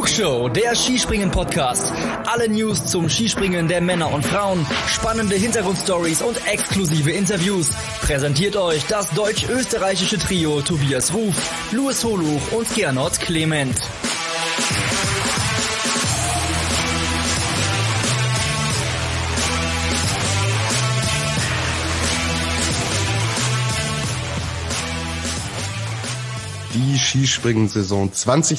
Flugshow, der Skispringen-Podcast. Alle News zum Skispringen der Männer und Frauen, spannende Hintergrundstories und exklusive Interviews. Präsentiert euch das deutsch-österreichische Trio Tobias Ruf, Louis Holuch und Gernot Clement. Die Skispringen-Saison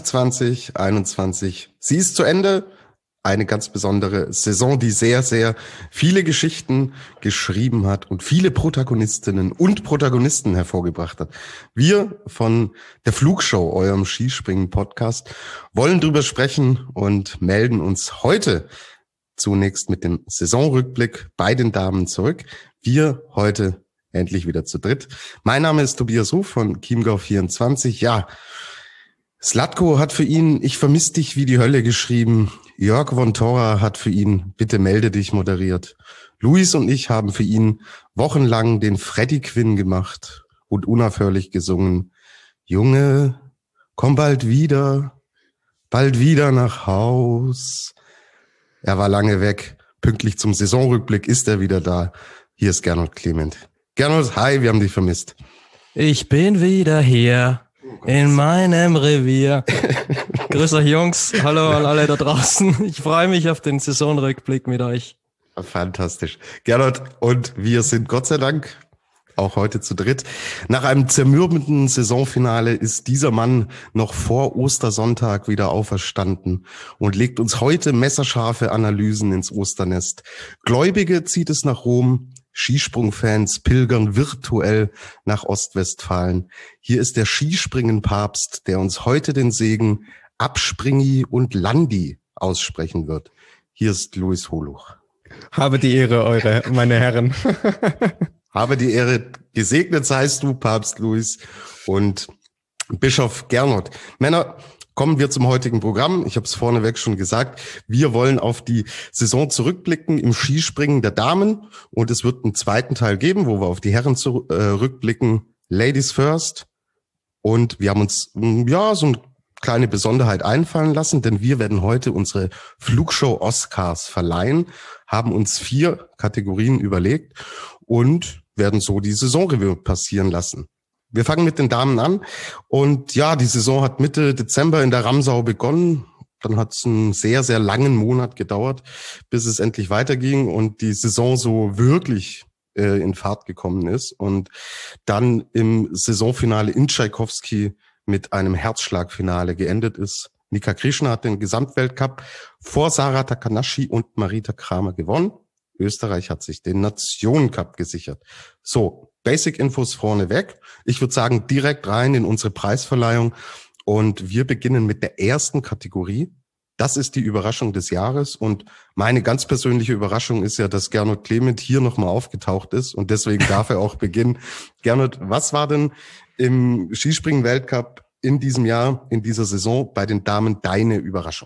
2020-21, sie ist zu Ende. Eine ganz besondere Saison, die sehr, sehr viele Geschichten geschrieben hat und viele Protagonistinnen und Protagonisten hervorgebracht hat. Wir von der Flugshow, eurem Skispringen-Podcast, wollen drüber sprechen und melden uns heute zunächst mit dem Saisonrückblick bei den Damen zurück. Wir heute endlich wieder zu dritt. Mein Name ist Tobias Ruf von Chiemgau24. Ja, Zlatko hat für ihn Ich vermiss dich wie die Hölle geschrieben. Jörg von Torra hat für ihn Bitte melde dich moderiert. Luis und ich haben für ihn wochenlang den Freddy Quinn gemacht und unaufhörlich gesungen. Junge, komm bald wieder nach Haus. Er war lange weg. Pünktlich zum Saisonrückblick ist er wieder da. Hier ist Gernot Clement. Gernot, hi, wir haben dich vermisst. Ich bin wieder hier in meinem Revier. Grüß euch Jungs, hallo an alle da draußen. Ich freue mich auf den Saisonrückblick mit euch. Fantastisch. Gernot, und wir sind Gott sei Dank auch heute zu dritt. Nach einem zermürbenden Saisonfinale ist dieser Mann noch vor Ostersonntag wieder auferstanden und legt uns heute messerscharfe Analysen ins Osternest. Gläubige zieht es nach Rom. Skisprungfans pilgern virtuell nach Ostwestfalen. Hier ist der Skispringen-Papst, der uns heute den Segen Abspringi und Landi aussprechen wird. Hier ist Louis Holuch. Habe die Ehre, meine Herren. Habe die Ehre, gesegnet seist du, Papst Louis und Bischof Gernot. Männer, kommen wir zum heutigen Programm. Ich habe es vorneweg schon gesagt. Wir wollen auf die Saison zurückblicken im Skispringen der Damen. Und es wird einen zweiten Teil geben, wo wir auf die Herren zurückblicken. Ladies first. Und wir haben uns so eine kleine Besonderheit einfallen lassen, denn wir werden heute unsere Flugshow Oscars verleihen, haben uns 4 Kategorien überlegt und werden so die Saisonrevue passieren lassen. Wir fangen mit den Damen an und ja, die Saison hat Mitte Dezember in der Ramsau begonnen. Dann hat es einen sehr, sehr langen Monat gedauert, bis es endlich weiterging und die Saison so wirklich in Fahrt gekommen ist. Und dann im Saisonfinale in Tschaikowski mit einem Herzschlagfinale geendet ist. Nika Krishna hat den Gesamtweltcup vor Sarah Takanashi und Marita Kramer gewonnen. Österreich hat sich den Nationencup gesichert. So, Basic-Infos vorneweg. Ich würde sagen, direkt rein in unsere Preisverleihung. Und wir beginnen mit der ersten Kategorie. Das ist die Überraschung des Jahres. Und meine ganz persönliche Überraschung ist ja, dass Gernot Clement hier nochmal aufgetaucht ist. Und deswegen darf er auch beginnen. Gernot, was war denn im Skispringen-Weltcup in diesem Jahr, in dieser Saison bei den Damen deine Überraschung?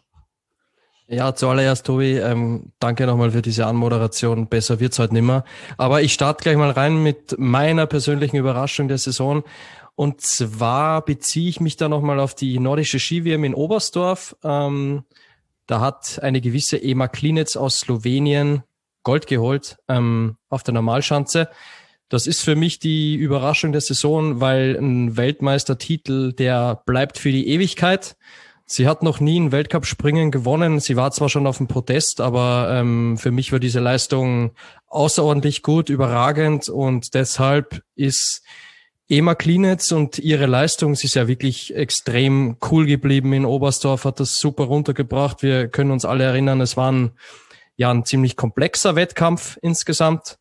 Ja, zuallererst, Tobi, danke nochmal für diese Anmoderation. Besser wird's heute nimmer. Aber ich starte gleich mal rein mit meiner persönlichen Überraschung der Saison. Und zwar beziehe ich mich da nochmal auf die nordische Ski-WM in Oberstdorf. Da hat eine gewisse Ema Klinec aus Slowenien Gold geholt auf der Normalschanze. Das ist für mich die Überraschung der Saison, weil ein Weltmeistertitel, der bleibt für die Ewigkeit. Sie hat noch nie ein Weltcup-Springen gewonnen. Sie war zwar schon auf dem Podest, aber für mich war diese Leistung außerordentlich gut, überragend und deshalb ist Ema Klinec und ihre Leistung, sie ist ja wirklich extrem cool geblieben in Oberstdorf, hat das super runtergebracht. Wir können uns alle erinnern, es war ein ziemlich komplexer Wettkampf insgesamt.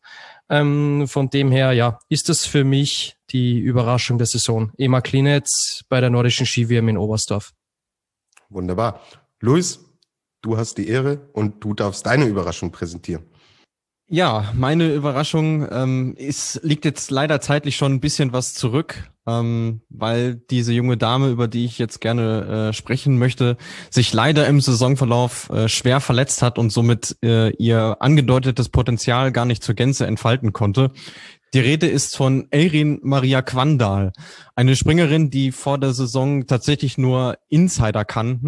Von dem her, ja, ist das für mich die Überraschung der Saison. Ema Klinec bei der nordischen Ski-WM in Oberstdorf. Wunderbar. Luis, du hast die Ehre und du darfst deine Überraschung präsentieren. Ja, meine Überraschung liegt jetzt leider zeitlich schon ein bisschen was zurück, weil diese junge Dame, über die ich jetzt gerne sprechen möchte, sich leider im Saisonverlauf schwer verletzt hat und somit ihr angedeutetes Potenzial gar nicht zur Gänze entfalten konnte. Die Rede ist von Eirin Maria Kvandal, eine Springerin, die vor der Saison tatsächlich nur Insider kannten,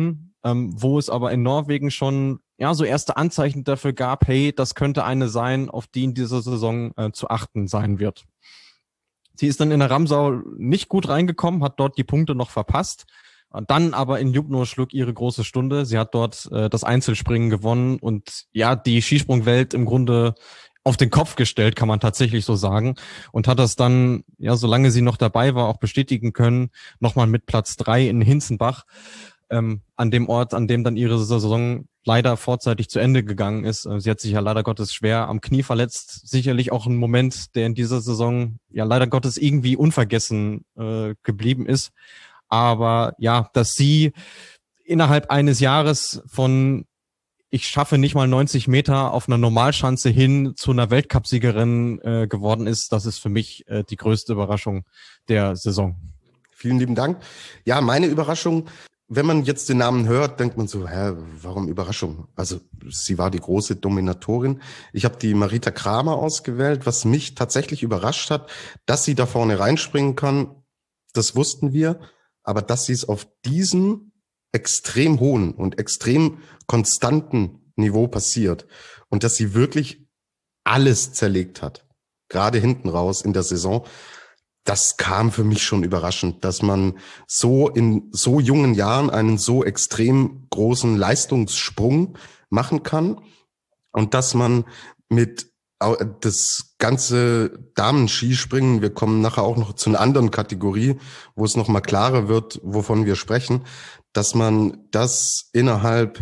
wo es aber in Norwegen schon so erste Anzeichen dafür gab, hey, das könnte eine sein, auf die in dieser Saison zu achten sein wird. Sie ist dann in der Ramsau nicht gut reingekommen, hat dort die Punkte noch verpasst. Dann aber in Jubno schlug ihre große Stunde. Sie hat dort das Einzelspringen gewonnen und die Skisprungwelt im Grunde auf den Kopf gestellt, kann man tatsächlich so sagen. Und hat das dann, solange sie noch dabei war, auch bestätigen können, nochmal mit Platz 3 in Hinzenbach, an dem Ort, an dem dann ihre Saison leider vorzeitig zu Ende gegangen ist. Sie hat sich ja leider Gottes schwer am Knie verletzt. Sicherlich auch ein Moment, der in dieser Saison leider Gottes irgendwie unvergessen geblieben ist. Aber dass sie innerhalb eines Jahres von ich schaffe nicht mal 90 Meter auf einer Normalschanze hin zu einer Weltcupsiegerin geworden ist, das ist für mich die größte Überraschung der Saison. Vielen lieben Dank. Ja, meine Überraschung, wenn man jetzt den Namen hört, denkt man so, warum Überraschung? Also sie war die große Dominatorin. Ich habe die Marita Kramer ausgewählt, was mich tatsächlich überrascht hat, dass sie da vorne reinspringen kann, das wussten wir, aber dass sie es auf diesem extrem hohen und extrem konstanten Niveau passiert und dass sie wirklich alles zerlegt hat, gerade hinten raus in der Saison, das kam für mich schon überraschend, dass man so in so jungen Jahren einen so extrem großen Leistungssprung machen kann und dass man mit das ganze Damen-Skispringen, wir kommen nachher auch noch zu einer anderen Kategorie, wo es noch mal klarer wird, wovon wir sprechen, dass man das innerhalb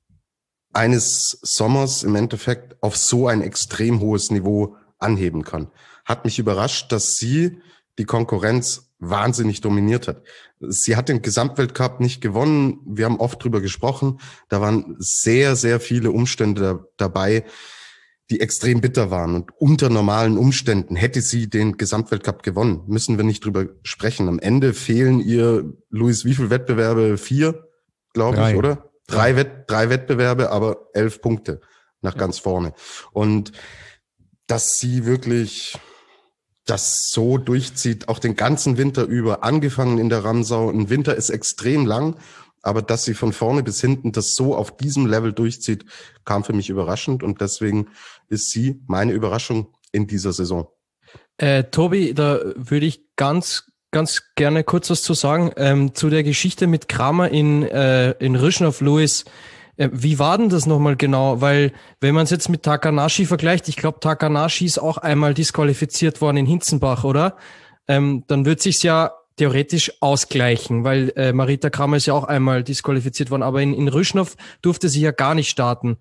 eines Sommers im Endeffekt auf so ein extrem hohes Niveau anheben kann. Hat mich überrascht, dass sie die Konkurrenz wahnsinnig dominiert hat. Sie hat den Gesamtweltcup nicht gewonnen. Wir haben oft drüber gesprochen. Da waren sehr, sehr viele Umstände dabei, die extrem bitter waren. Und unter normalen Umständen hätte sie den Gesamtweltcup gewonnen. Müssen wir nicht drüber sprechen. Am Ende fehlen ihr, Luis, wie viele Wettbewerbe? 4, glaube ich, oder? 3 Wettbewerbe, aber 11 Punkte nach ganz vorne. Und dass sie wirklich das so durchzieht, auch den ganzen Winter über, angefangen in der Ramsau. Ein Winter ist extrem lang, aber dass sie von vorne bis hinten das so auf diesem Level durchzieht, kam für mich überraschend und deswegen ist sie meine Überraschung in dieser Saison. Tobi, da würde ich ganz gerne kurz was zu sagen. Zu der Geschichte mit Kramer in Rychnov, Luis. Wie war denn das nochmal genau? Weil, wenn man es jetzt mit Takanashi vergleicht, ich glaube, Takanashi ist auch einmal disqualifiziert worden in Hinzenbach, oder? Dann wird sich's ja theoretisch ausgleichen, weil Marita Kramer ist ja auch einmal disqualifiziert worden, aber in Rychnov durfte sie ja gar nicht starten.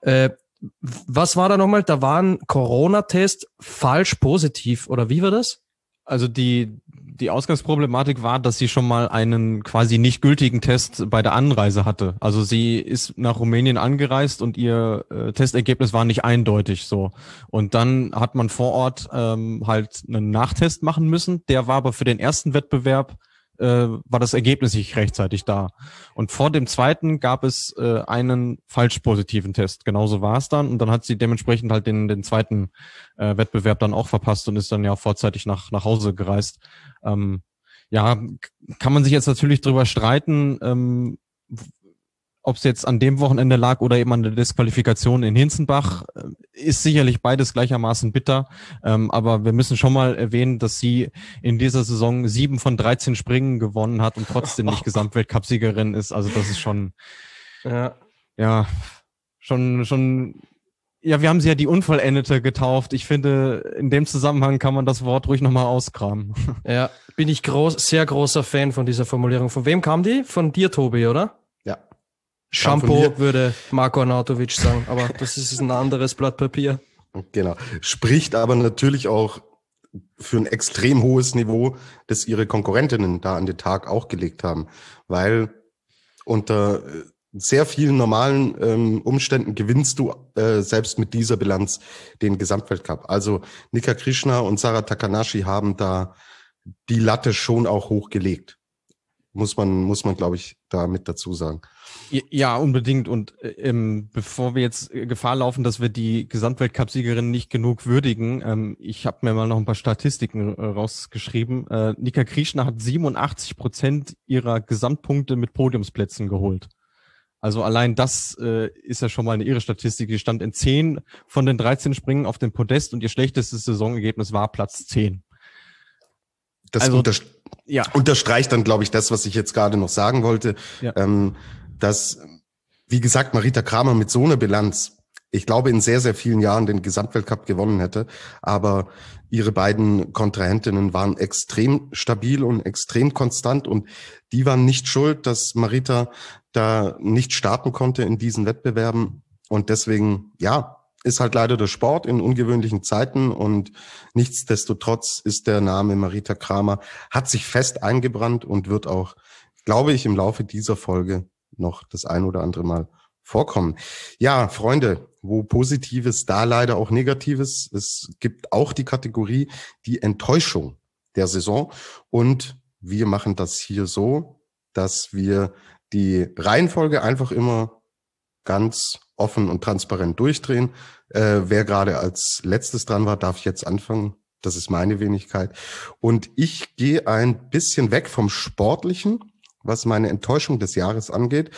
Was war da nochmal? Da war ein Corona-Test falsch positiv, oder wie war das? Also die Ausgangsproblematik war, dass sie schon mal einen quasi nicht gültigen Test bei der Anreise hatte. Also sie ist nach Rumänien angereist und ihr Testergebnis war nicht eindeutig so. Und dann hat man vor Ort halt einen Nachtest machen müssen. Der war aber für den ersten Wettbewerb war das Ergebnis nicht rechtzeitig da. Und vor dem zweiten gab es einen falsch positiven Test. Genauso war es dann. Und dann hat sie dementsprechend halt den zweiten Wettbewerb dann auch verpasst und ist dann ja vorzeitig nach Hause gereist. Kann man sich jetzt natürlich drüber streiten, ob es jetzt an dem Wochenende lag oder eben an der Disqualifikation in Hinzenbach, ist sicherlich beides gleichermaßen bitter. Aber wir müssen schon mal erwähnen, dass sie in dieser Saison 7 von 13 Springen gewonnen hat und trotzdem nicht Gesamtweltcupsiegerin ist. Also das ist schon, schon. Ja, wir haben sie ja die Unvollendete getauft. Ich finde, in dem Zusammenhang kann man das Wort ruhig nochmal auskramen. Ja, bin ich sehr großer Fan von dieser Formulierung. Von wem kam die? Von dir, Tobi, oder? Ja. Shampoo würde Marko Arnautovic sagen, aber das ist ein anderes Blatt Papier. Genau. Spricht aber natürlich auch für ein extrem hohes Niveau, das ihre Konkurrentinnen da an den Tag auch gelegt haben, weil unter sehr vielen normalen Umständen gewinnst du selbst mit dieser Bilanz den Gesamtweltcup. Also Nika Krishna und Sarah Takanashi haben da die Latte schon auch hochgelegt. Muss man, glaube ich, da mit dazu sagen. Ja, unbedingt. Und bevor wir jetzt Gefahr laufen, dass wir die Gesamtweltcup-Siegerin nicht genug würdigen, ich habe mir mal noch ein paar Statistiken rausgeschrieben. Nika Krishna hat 87% ihrer Gesamtpunkte mit Podiumsplätzen geholt. Also allein das ist ja schon mal eine irre Statistik. Die stand in 10 von den 13 Springen auf dem Podest und ihr schlechtestes Saisonergebnis war Platz 10. Das Also, unterstreicht dann, glaube ich, das, was ich jetzt gerade noch sagen wollte, Ja. dass, wie gesagt, Marita Kramer mit so einer Bilanz, ich glaube, in sehr, sehr vielen Jahren den Gesamtweltcup gewonnen hätte, aber ihre beiden Kontrahentinnen waren extrem stabil und extrem konstant und die waren nicht schuld, dass Marita da nicht starten konnte in diesen Wettbewerben und deswegen, ja, ist halt leider der Sport in ungewöhnlichen Zeiten und nichtsdestotrotz ist der Name Marita Kramer, hat sich fest eingebrannt und wird auch, glaube ich, im Laufe dieser Folge noch das ein oder andere Mal vorkommen. Ja, Freunde, wo Positives, da leider auch Negatives. Es gibt auch die Kategorie die Enttäuschung der Saison und wir machen das hier so, dass wir die Reihenfolge einfach immer ganz offen und transparent durchdrehen. Wer gerade als letztes dran war, darf jetzt anfangen. Das ist meine Wenigkeit. Und ich gehe ein bisschen weg vom Sportlichen, was meine Enttäuschung des Jahres angeht,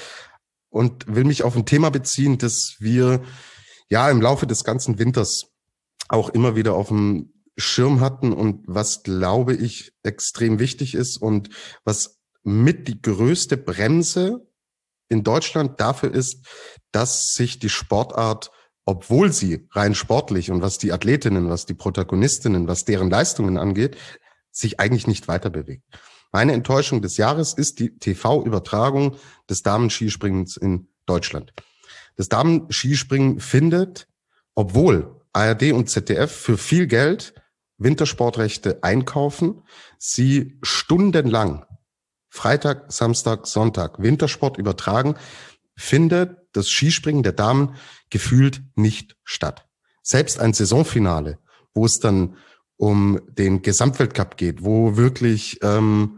und will mich auf ein Thema beziehen, das wir ja im Laufe des ganzen Winters auch immer wieder auf dem Schirm hatten und was, glaube ich, extrem wichtig ist und was mit die größte Bremse in Deutschland dafür ist, dass sich die Sportart, obwohl sie rein sportlich und was die Athletinnen, was die Protagonistinnen, was deren Leistungen angeht, sich eigentlich nicht weiter bewegt. Meine Enttäuschung des Jahres ist die TV-Übertragung des Damenskispringens in Deutschland. Das Damenskispringen findet, obwohl ARD und ZDF für viel Geld Wintersportrechte einkaufen, sie stundenlang Freitag, Samstag, Sonntag Wintersport übertragen, findet das Skispringen der Damen gefühlt nicht statt. Selbst ein Saisonfinale, wo es dann um den Gesamtweltcup geht, wo wirklich eine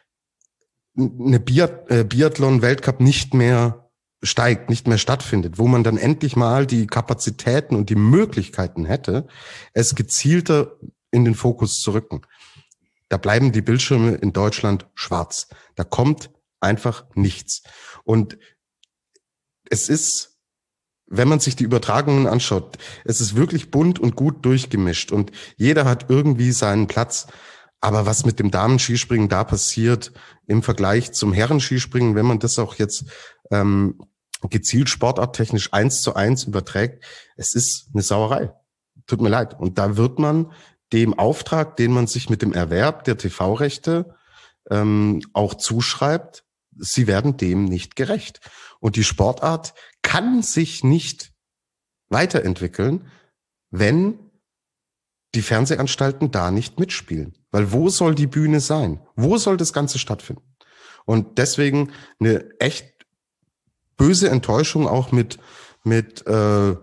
Biathlon-Weltcup nicht mehr steigt, nicht mehr stattfindet, wo man dann endlich mal die Kapazitäten und die Möglichkeiten hätte, es gezielter in den Fokus zu rücken. Da bleiben die Bildschirme in Deutschland schwarz. Da kommt einfach nichts. Und es ist, wenn man sich die Übertragungen anschaut, es ist wirklich bunt und gut durchgemischt und jeder hat irgendwie seinen Platz. Aber was mit dem Damen-Skispringen da passiert im Vergleich zum Herren-Skispringen, wenn man das auch jetzt gezielt sportarttechnisch 1:1 überträgt, es ist eine Sauerei. Tut mir leid. Und da wird man dem Auftrag, den man sich mit dem Erwerb der TV-Rechte auch zuschreibt, sie werden dem nicht gerecht. Und die Sportart kann sich nicht weiterentwickeln, wenn die Fernsehanstalten da nicht mitspielen. Weil wo soll die Bühne sein? Wo soll das Ganze stattfinden? Und deswegen eine echt böse Enttäuschung auch mit einem,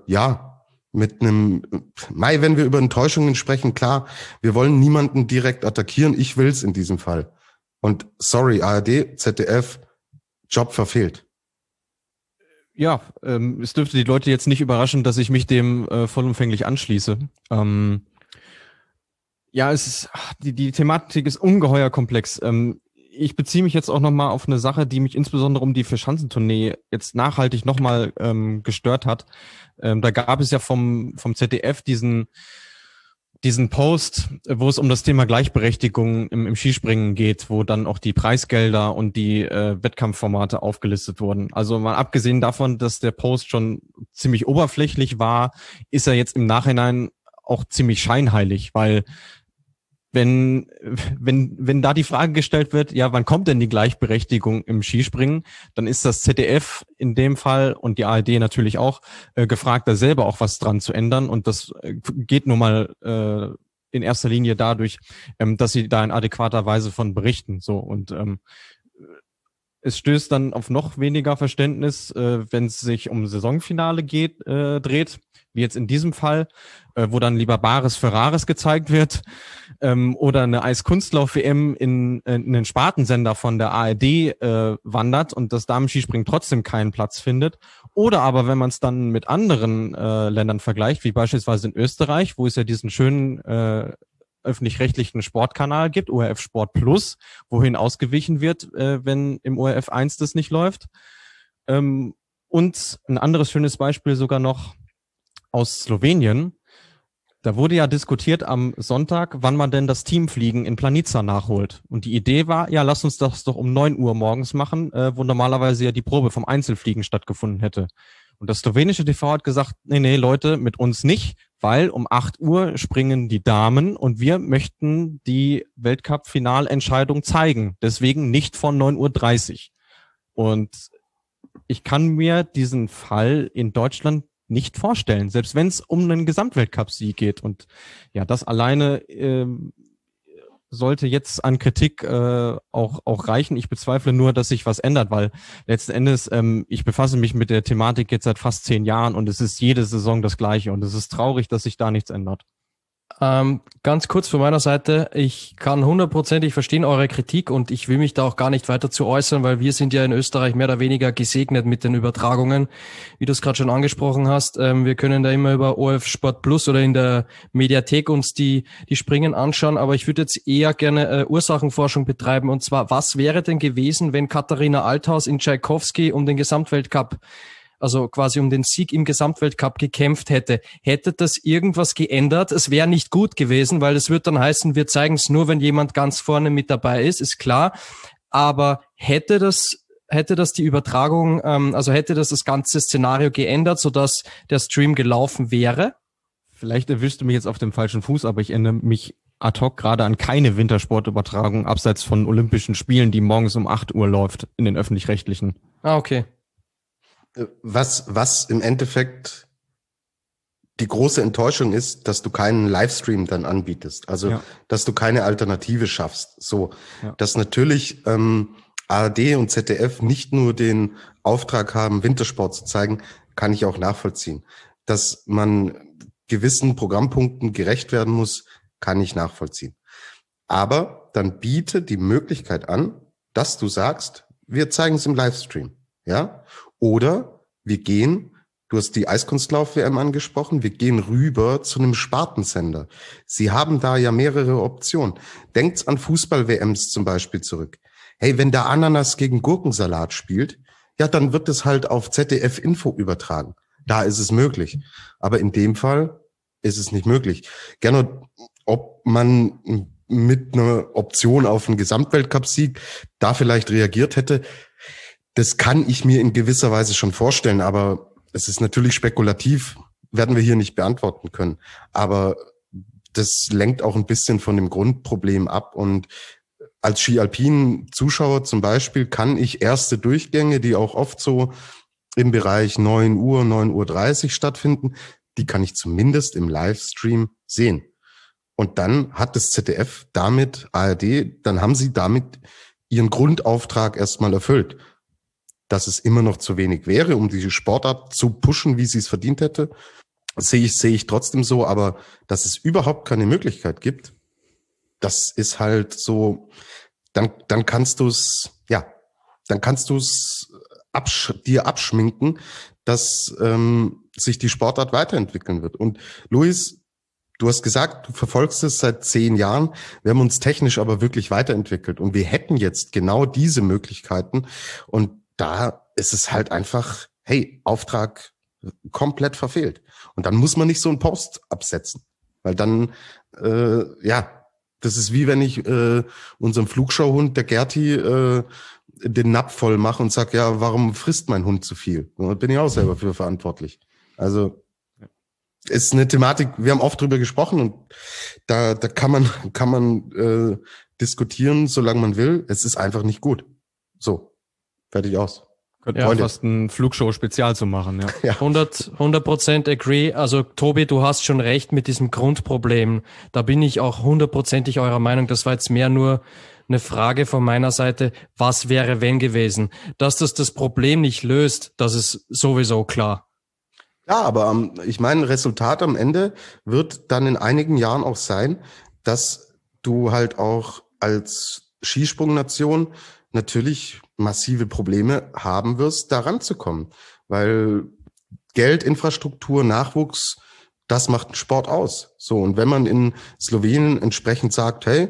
wenn wir über Enttäuschungen sprechen, klar, wir wollen niemanden direkt attackieren, ich will's in diesem Fall. Und sorry, ARD, ZDF, Job verfehlt. Ja, es dürfte die Leute jetzt nicht überraschen, dass ich mich dem vollumfänglich anschließe. Ja, die Thematik ist ungeheuer komplex. Ich beziehe mich jetzt auch nochmal auf eine Sache, die mich insbesondere um die Vierschanzentournee jetzt nachhaltig nochmal gestört hat. Da gab es ja vom ZDF diesen Post, wo es um das Thema Gleichberechtigung im Skispringen geht, wo dann auch die Preisgelder und die Wettkampfformate aufgelistet wurden. Also mal abgesehen davon, dass der Post schon ziemlich oberflächlich war, ist er jetzt im Nachhinein auch ziemlich scheinheilig, weil wenn da die Frage gestellt wird, ja, wann kommt denn die Gleichberechtigung im Skispringen, dann ist das ZDF in dem Fall und die ARD natürlich auch gefragt, da selber auch was dran zu ändern. Und das geht nun mal in erster Linie dadurch, dass sie da in adäquater Weise von berichten. So und es stößt dann auf noch weniger Verständnis, wenn es sich um Saisonfinale dreht, wie jetzt in diesem Fall, wo dann lieber Bares für Rares gezeigt wird, oder eine Eiskunstlauf-WM in einen Spartensender von der ARD wandert und das Damenskispringen trotzdem keinen Platz findet. Oder aber, wenn man es dann mit anderen Ländern vergleicht, wie beispielsweise in Österreich, wo es ja diesen schönen öffentlich-rechtlichen Sportkanal gibt, ORF Sport Plus, wohin ausgewichen wird, wenn im ORF 1 das nicht läuft. Und ein anderes schönes Beispiel sogar noch aus Slowenien. Da wurde ja diskutiert am Sonntag, wann man denn das Teamfliegen in Planica nachholt. Und die Idee war, ja, lass uns das doch um 9 Uhr morgens machen, wo normalerweise ja die Probe vom Einzelfliegen stattgefunden hätte. Und das slowenische TV hat gesagt, nee, Leute, mit uns nicht, weil um 8 Uhr springen die Damen und wir möchten die Weltcup-Finalentscheidung zeigen. Deswegen nicht von 9:30 Uhr. Und ich kann mir diesen Fall in Deutschland nicht vorstellen, selbst wenn es um einen Gesamtweltcup-Sieg geht. Und ja, das alleine sollte jetzt an Kritik auch reichen. Ich bezweifle nur, dass sich was ändert, weil letzten Endes, ich befasse mich mit der Thematik jetzt seit fast 10 Jahren und es ist jede Saison das Gleiche und es ist traurig, dass sich da nichts ändert. Ganz kurz von meiner Seite, ich kann 100%ig verstehen eure Kritik und ich will mich da auch gar nicht weiter zu äußern, weil wir sind ja in Österreich mehr oder weniger gesegnet mit den Übertragungen, wie du es gerade schon angesprochen hast. Wir können da immer über ORF Sport Plus oder in der Mediathek uns die Springen anschauen, aber ich würde jetzt eher gerne Ursachenforschung betreiben, und zwar, was wäre denn gewesen, wenn Katharina Althaus in Tschaikowski um den Gesamtweltcup, also quasi um den Sieg im Gesamtweltcup gekämpft hätte? Hätte das irgendwas geändert? Es wäre nicht gut gewesen, weil es wird dann heißen, wir zeigen es nur, wenn jemand ganz vorne mit dabei ist klar. Aber hätte das die Übertragung, also hätte das ganze Szenario geändert, sodass der Stream gelaufen wäre? Vielleicht erwischst du mich jetzt auf dem falschen Fuß, aber ich erinnere mich ad hoc gerade an keine Wintersportübertragung abseits von Olympischen Spielen, die morgens um 8 Uhr läuft in den Öffentlich-Rechtlichen. Ah, okay. Was im Endeffekt die große Enttäuschung ist, dass du keinen Livestream dann anbietest. Also, dass du keine Alternative schaffst. So, dass natürlich ARD und ZDF nicht nur den Auftrag haben, Wintersport zu zeigen, kann ich auch nachvollziehen. Dass man gewissen Programmpunkten gerecht werden muss, kann ich nachvollziehen. Aber dann biete die Möglichkeit an, dass du sagst, wir zeigen es im Livestream, ja? Oder wir gehen, du hast die Eiskunstlauf-WM angesprochen, wir gehen rüber zu einem Spartensender. Sie haben da ja mehrere Optionen. Denkt an Fußball-WMs zum Beispiel zurück. Hey, wenn da Ananas gegen Gurkensalat spielt, ja, dann wird es halt auf ZDF Info übertragen. Da ist es möglich. Aber in dem Fall ist es nicht möglich. Gerne, ob man mit einer Option auf einen Gesamtweltcup-Sieg da vielleicht reagiert hätte, das kann ich mir in gewisser Weise schon vorstellen, aber es ist natürlich spekulativ, werden wir hier nicht beantworten können. Aber das lenkt auch ein bisschen von dem Grundproblem ab. Und als Ski-Alpin-Zuschauer zum Beispiel kann ich erste Durchgänge, die auch oft so im Bereich 9 Uhr, 9:30 Uhr stattfinden, die kann ich zumindest im Livestream sehen. Und dann hat das ZDF damit, ARD, dann haben sie damit ihren Grundauftrag erstmal erfüllt. Dass es immer noch zu wenig wäre, um diese Sportart zu pushen, wie sie es verdient hätte, sehe ich trotzdem so. Aber dass es überhaupt keine Möglichkeit gibt, das ist halt so, dann kannst du es dir abschminken, dass sich die Sportart weiterentwickeln wird. Und Luis, du hast gesagt, du verfolgst es seit 10 Jahren. Wir haben uns technisch aber wirklich weiterentwickelt und wir hätten jetzt genau diese Möglichkeiten. Und da ist es halt einfach, hey, Auftrag komplett verfehlt. Und dann muss man nicht so einen Post absetzen. Weil dann, das ist wie wenn ich unserem Flugschauhund, der Gerti, den Napf voll mache und sag, ja, warum frisst mein Hund zu viel? Da bin ich auch selber für verantwortlich. Also ist eine Thematik, wir haben oft drüber gesprochen und da kann man diskutieren, solange man will. Es ist einfach nicht gut. So. Fertig aus. Könnte ja fast ein Flugshow-Spezial zu machen, ja. Ja. 100% agree. Also Tobi, du hast schon recht mit diesem Grundproblem. Da bin ich auch 100%ig eurer Meinung. Das war jetzt mehr nur eine Frage von meiner Seite. Was wäre wenn gewesen? Dass das Problem nicht löst, das ist sowieso klar. Ja, aber ich meine, Resultat am Ende wird dann in einigen Jahren auch sein, dass du halt auch als Skisprungnation natürlich massive Probleme haben wirst, da ranzukommen. Weil Geld, Infrastruktur, Nachwuchs, das macht den Sport aus. So, und wenn man in Slowenien entsprechend sagt, hey,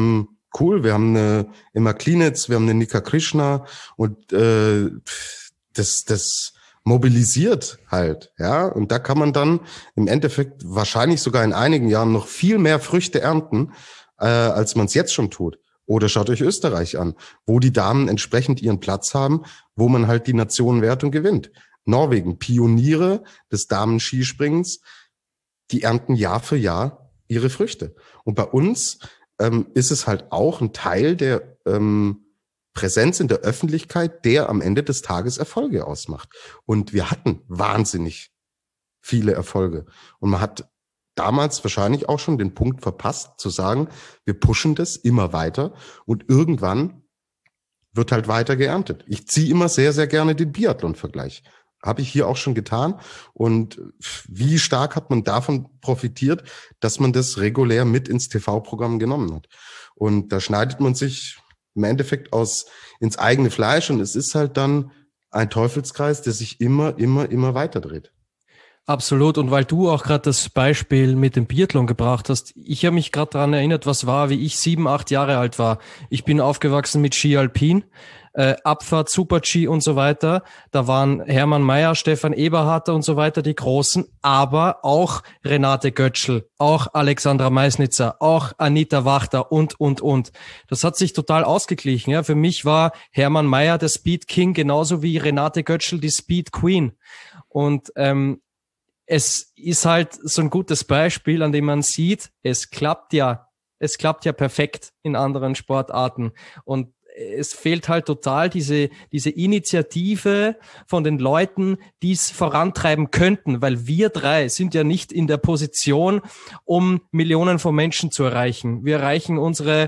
cool, wir haben eine Emma Klinitz, wir haben eine Nika Krishna und das mobilisiert halt, ja. Und da kann man dann im Endeffekt wahrscheinlich sogar in einigen Jahren noch viel mehr Früchte ernten, als man es jetzt schon tut. Oder schaut euch Österreich an, wo die Damen entsprechend ihren Platz haben, wo man halt die Nationenwertung gewinnt. Norwegen, Pioniere des Damen-Skispringens, die ernten Jahr für Jahr ihre Früchte. Und bei uns ist es halt auch ein Teil der Präsenz in der Öffentlichkeit, der am Ende des Tages Erfolge ausmacht. Und wir hatten wahnsinnig viele Erfolge. Und man hat damals wahrscheinlich auch schon den Punkt verpasst, zu sagen, wir pushen das immer weiter und irgendwann wird halt weiter geerntet. Ich ziehe immer sehr, sehr gerne den Biathlon-Vergleich. Habe ich hier auch schon getan. Und wie stark hat man davon profitiert, dass man das regulär mit ins TV-Programm genommen hat. Und da schneidet man sich im Endeffekt ins eigene Fleisch und es ist halt dann ein Teufelskreis, der sich immer weiter dreht. Absolut. Und weil du auch gerade das Beispiel mit dem Biathlon gebracht hast, ich habe mich gerade daran erinnert, was war, wie ich 7, 8 Jahre alt war. Ich bin aufgewachsen mit Ski Alpin, Abfahrt, Super-G und so weiter. Da waren Hermann Mayer, Stefan Eberharter und so weiter die Großen, aber auch Renate Götschel, auch Alexandra Meisnitzer, auch Anita Wachter und. Das hat sich total ausgeglichen. Ja. Für mich war Hermann Mayer der Speed King genauso wie Renate Götschel die Speed Queen. Und es ist halt so ein gutes Beispiel, an dem man sieht, es klappt ja perfekt in anderen Sportarten und es fehlt halt total diese Initiative von den Leuten, die es vorantreiben könnten, weil wir drei sind ja nicht in der Position, um Millionen von Menschen zu erreichen. Wir erreichen unsere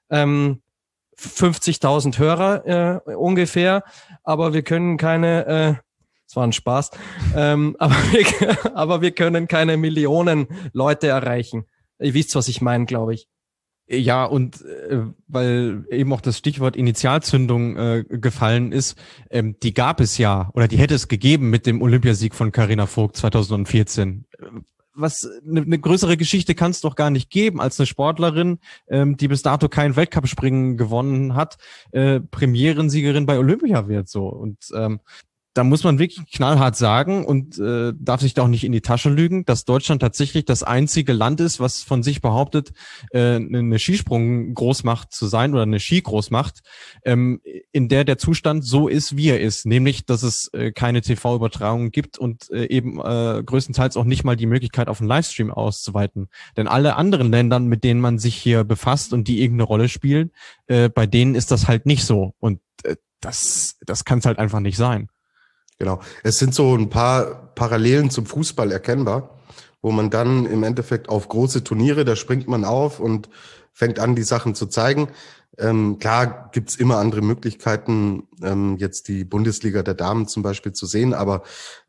50.000 Hörer ungefähr, aber wir können keine das war ein Spaß. Aber wir können keine Millionen Leute erreichen. Ihr wisst, was ich meine, glaube ich. Ja, und weil eben auch das Stichwort Initialzündung gefallen ist, die gab es ja, oder die hätte es gegeben mit dem Olympiasieg von Carina Vogt 2014. Was eine größere Geschichte kann es doch gar nicht geben, als eine Sportlerin, die bis dato kein Weltcup-Springen gewonnen hat, Premierensiegerin bei Olympia wird so. Und da muss man wirklich knallhart sagen und darf sich da auch nicht in die Tasche lügen, dass Deutschland tatsächlich das einzige Land ist, was von sich behauptet, eine Skisprung-Großmacht zu sein oder eine Ski-Großmacht, in der Zustand so ist, wie er ist. Nämlich, dass es keine TV-Übertragungen gibt und eben größtenteils auch nicht mal die Möglichkeit, auf einen Livestream auszuweiten. Denn alle anderen Ländern, mit denen man sich hier befasst und die irgendeine Rolle spielen, bei denen ist das halt nicht so. Und das kann es halt einfach nicht sein. Genau. Es sind so ein paar Parallelen zum Fußball erkennbar, wo man dann im Endeffekt auf große Turniere, da springt man auf und fängt an, die Sachen zu zeigen. Klar gibt's immer andere Möglichkeiten, jetzt die Bundesliga der Damen zum Beispiel zu sehen, aber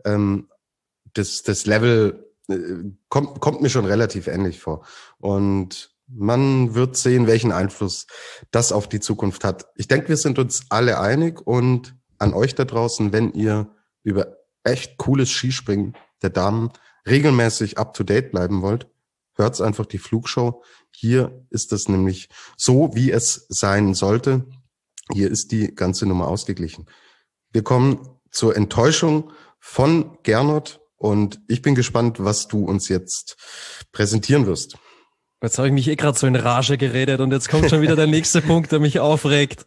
das Level kommt mir schon relativ ähnlich vor. Und man wird sehen, welchen Einfluss das auf die Zukunft hat. Ich denke, wir sind uns alle einig und an euch da draußen, wenn ihr über echt cooles Skispringen der Damen regelmäßig up-to-date bleiben wollt, hört's einfach die Flugshow. Hier ist es nämlich so, wie es sein sollte. Hier ist die ganze Nummer ausgeglichen. Wir kommen zur Enttäuschung von Gernot und ich bin gespannt, was du uns jetzt präsentieren wirst. Jetzt habe ich mich gerade so in Rage geredet und jetzt kommt schon wieder der nächste Punkt, der mich aufregt.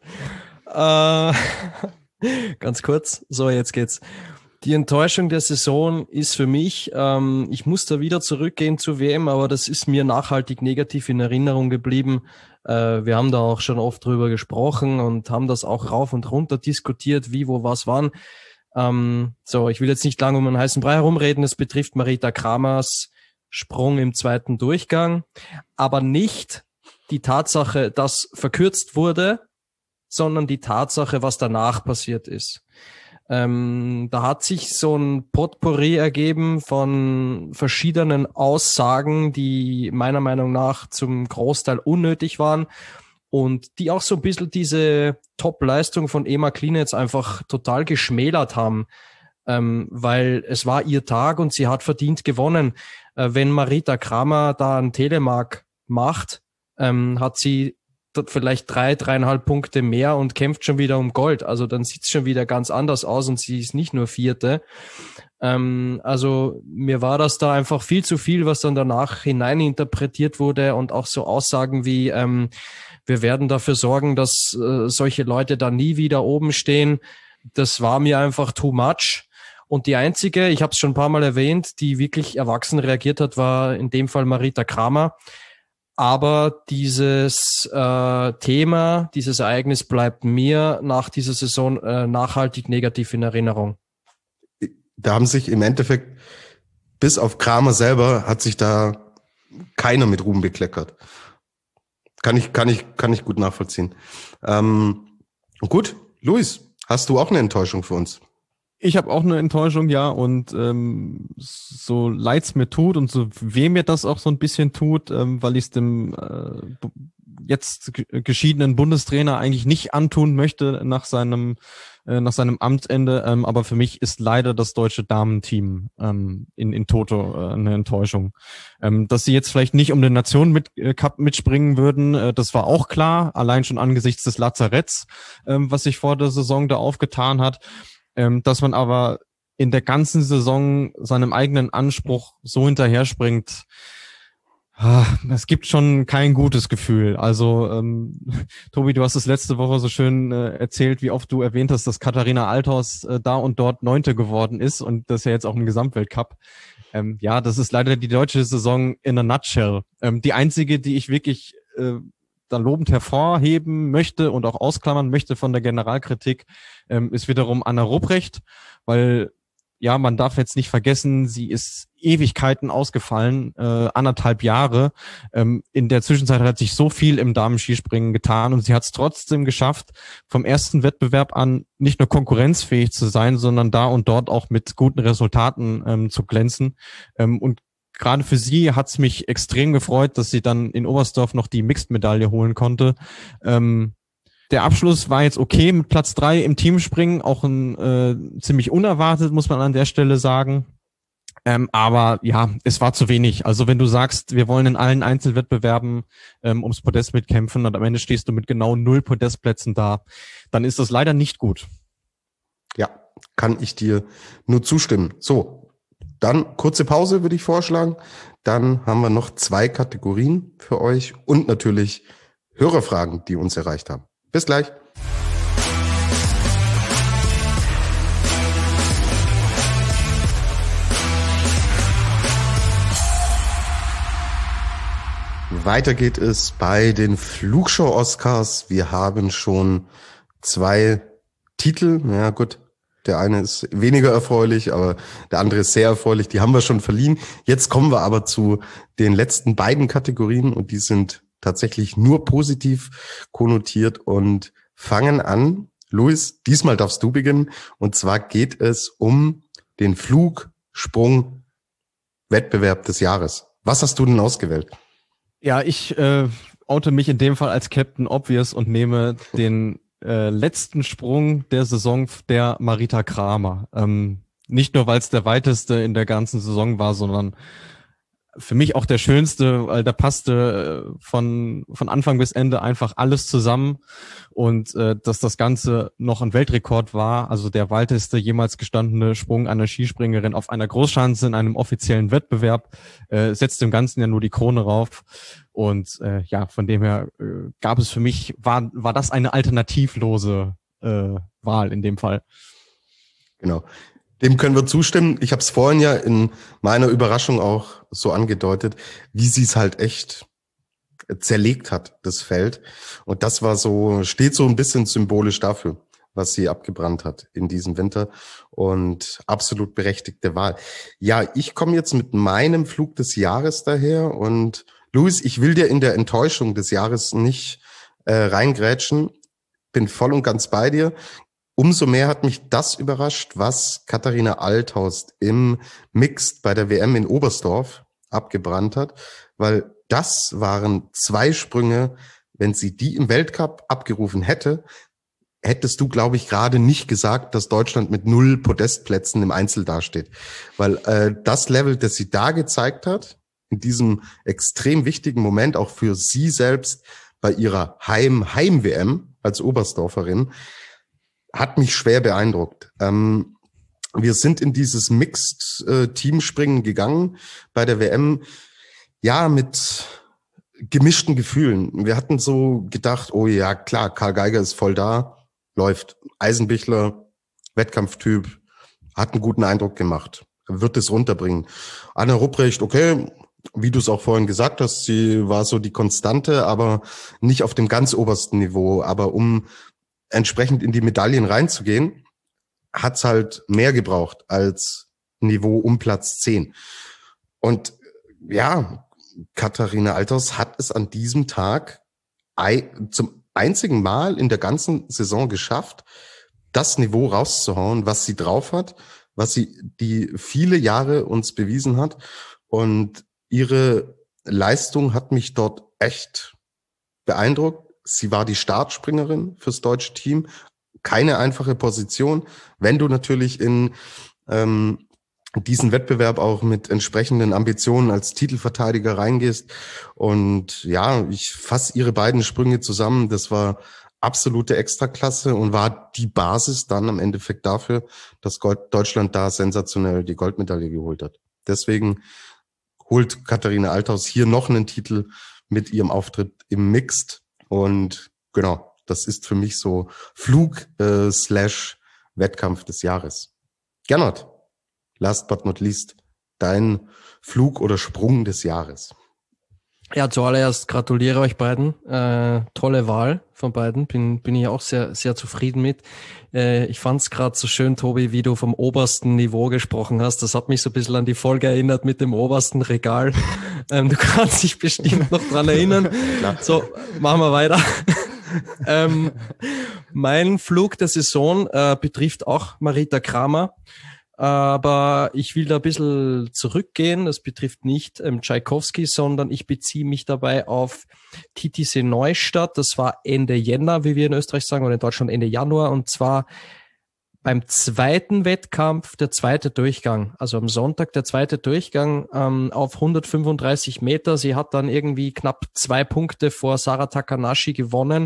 Ganz kurz. So, jetzt geht's. Die Enttäuschung der Saison ist für mich, ich muss da wieder zurückgehen zur WM, aber das ist mir nachhaltig negativ in Erinnerung geblieben. Wir haben da auch schon oft drüber gesprochen und haben das auch rauf und runter diskutiert, wie, wo, was, wann. So, ich will jetzt nicht lange um einen heißen Brei herumreden. Es betrifft Marita Kramers Sprung im zweiten Durchgang, aber nicht die Tatsache, dass verkürzt wurde, sondern die Tatsache, was danach passiert ist. Da hat sich so ein Potpourri ergeben von verschiedenen Aussagen, die meiner Meinung nach zum Großteil unnötig waren und die auch so ein bisschen diese Top-Leistung von Emma Klinetz einfach total geschmälert haben, weil es war ihr Tag und sie hat verdient gewonnen. Wenn Marita Kramer da einen Telemark macht, hat sie vielleicht 3,5 Punkte mehr und kämpft schon wieder um Gold. Also dann sieht's schon wieder ganz anders aus und sie ist nicht nur Vierte. Also mir war das da einfach viel zu viel, was dann danach hineininterpretiert wurde und auch so Aussagen wie, wir werden dafür sorgen, dass solche Leute da nie wieder oben stehen. Das war mir einfach too much. Und die einzige, ich habe es schon ein paar Mal erwähnt, die wirklich erwachsen reagiert hat, war in dem Fall Marita Kramer. Aber dieses Thema, dieses Ereignis bleibt mir nach dieser Saison nachhaltig negativ in Erinnerung. Da haben sich im Endeffekt, bis auf Kramer selber, hat sich da keiner mit Ruhm bekleckert. Kann ich gut nachvollziehen. Gut, Luis, hast du auch eine Enttäuschung für uns? Ich habe auch eine Enttäuschung, ja, und so leid's mir tut und so weh mir das auch so ein bisschen tut, weil ich es dem jetzt geschiedenen Bundestrainer eigentlich nicht antun möchte nach seinem Amtsende, aber für mich ist leider das deutsche Damenteam in Toto eine Enttäuschung. Dass sie jetzt vielleicht nicht um den Nationen-Cup mitspringen würden, das war auch klar, allein schon angesichts des Lazaretts, was sich vor der Saison da aufgetan hat. Dass man aber in der ganzen Saison seinem eigenen Anspruch so hinterher springt, es gibt schon kein gutes Gefühl. Also Tobi, du hast es letzte Woche so schön erzählt, wie oft du erwähnt hast, dass Katharina Althaus da und dort 9. geworden ist und das ja jetzt auch im Gesamtweltcup. Ja, das ist leider die deutsche Saison in a nutshell. Die einzige, die ich wirklich da lobend hervorheben möchte und auch ausklammern möchte von der Generalkritik, ist wiederum Anna Rupprecht, weil ja, man darf jetzt nicht vergessen, sie ist Ewigkeiten ausgefallen, 1,5 Jahre. In der Zwischenzeit hat sich so viel im Damen-Skispringen getan und sie hat es trotzdem geschafft, vom ersten Wettbewerb an nicht nur konkurrenzfähig zu sein, sondern da und dort auch mit guten Resultaten zu glänzen. Und gerade für sie hat es mich extrem gefreut, dass sie dann in Oberstdorf noch die Mixed-Medaille holen konnte. Der Abschluss war jetzt okay mit Platz 3 im Teamspringen, auch ziemlich unerwartet, muss man an der Stelle sagen. Aber ja, es war zu wenig. Also wenn du sagst, wir wollen in allen Einzelwettbewerben ums Podest mitkämpfen und am Ende stehst du mit genau 0 Podestplätzen da, dann ist das leider nicht gut. Ja, kann ich dir nur zustimmen. So, dann kurze Pause würde ich vorschlagen. Dann haben wir noch 2 Kategorien für euch und natürlich Hörerfragen, die uns erreicht haben. Bis gleich. Weiter geht es bei den Flugshow-Oscars. Wir haben schon 2 Titel. Ja gut, der eine ist weniger erfreulich, aber der andere ist sehr erfreulich. Die haben wir schon verliehen. Jetzt kommen wir aber zu den letzten beiden Kategorien und die sind tatsächlich nur positiv konnotiert und fangen an. Luis, diesmal darfst du beginnen. Und zwar geht es um den Flugsprung-Wettbewerb des Jahres. Was hast du denn ausgewählt? Ja, ich oute mich in dem Fall als Captain Obvious und nehme den letzten Sprung der Saison der Marita Kramer. Nicht nur, weil es der weiteste in der ganzen Saison war, sondern für mich auch der schönste, weil da passte von Anfang bis Ende einfach alles zusammen und dass das Ganze noch ein Weltrekord war, also der weiteste jemals gestandene Sprung einer Skispringerin auf einer Großschanze in einem offiziellen Wettbewerb, setzt dem Ganzen ja nur die Krone rauf und ja, von dem her gab es für mich, war das eine alternativlose Wahl in dem Fall. Genau. Dem können wir zustimmen. Ich habe es vorhin ja in meiner Überraschung auch so angedeutet, wie sie es halt echt zerlegt hat, das Feld. Und das war so, steht so ein bisschen symbolisch dafür, was sie abgebrannt hat in diesem Winter. Und absolut berechtigte Wahl. Ja, ich komme jetzt mit meinem Flug des Jahres daher. Und Luis, ich will dir in der Enttäuschung des Jahres nicht reingrätschen. Bin voll und ganz bei dir. Umso mehr hat mich das überrascht, was Katharina Althaus im Mixed bei der WM in Oberstdorf abgebrannt hat, weil das waren 2 Sprünge, wenn sie die im Weltcup abgerufen hätte, hättest du, glaube ich, gerade nicht gesagt, dass Deutschland mit 0 Podestplätzen im Einzel dasteht. Weil das Level, das sie da gezeigt hat, in diesem extrem wichtigen Moment, auch für sie selbst, bei ihrer Heim-WM als Oberstdorferin, hat mich schwer beeindruckt. Wir sind in dieses Mixed-Teamspringen gegangen bei der WM, ja, mit gemischten Gefühlen. Wir hatten so gedacht, oh ja, klar, Karl Geiger ist voll da, läuft. Eisenbichler, Wettkampftyp, hat einen guten Eindruck gemacht, wird es runterbringen. Anna Rupprecht, okay, wie du es auch vorhin gesagt hast, sie war so die Konstante, aber nicht auf dem ganz obersten Niveau. Aber um entsprechend in die Medaillen reinzugehen, hat's halt mehr gebraucht als Niveau um Platz 10. Und ja, Katharina Althaus hat es an diesem Tag zum einzigen Mal in der ganzen Saison geschafft, das Niveau rauszuhauen, was sie drauf hat, was sie die viele Jahre uns bewiesen hat. Und ihre Leistung hat mich dort echt beeindruckt. Sie war die Startspringerin fürs deutsche Team. Keine einfache Position. Wenn du natürlich in diesen Wettbewerb auch mit entsprechenden Ambitionen als Titelverteidiger reingehst. Und ja, ich fasse ihre beiden Sprünge zusammen. Das war absolute Extraklasse und war die Basis dann am Endeffekt dafür, dass Deutschland da sensationell die Goldmedaille geholt hat. Deswegen holt Katharina Althaus hier noch einen Titel mit ihrem Auftritt im Mixed. Und genau, das ist für mich so Flug / Wettkampf des Jahres. Gernot, last but not least, dein Flug oder Sprung des Jahres. Ja, zuallererst gratuliere euch beiden. Tolle Wahl von beiden. Bin ich auch sehr, sehr zufrieden mit. Ich fand es gerade so schön, Tobi, wie du vom obersten Niveau gesprochen hast. Das hat mich so ein bisschen an die Folge erinnert mit dem obersten Regal. Du kannst dich bestimmt noch dran erinnern. So, machen wir weiter. Mein Flug der Saison betrifft auch Marita Kramer. Aber ich will da ein bisschen zurückgehen. Das betrifft nicht Tschaikowski, sondern ich beziehe mich dabei auf Titisee Neustadt. Das war Ende Jänner, wie wir in Österreich sagen, oder in Deutschland Ende Januar. Und zwar beim zweiten Wettkampf, der zweite Durchgang. Also am Sonntag der zweite Durchgang auf 135 Meter. Sie hat dann irgendwie knapp 2 Punkte vor Sarah Takanashi gewonnen.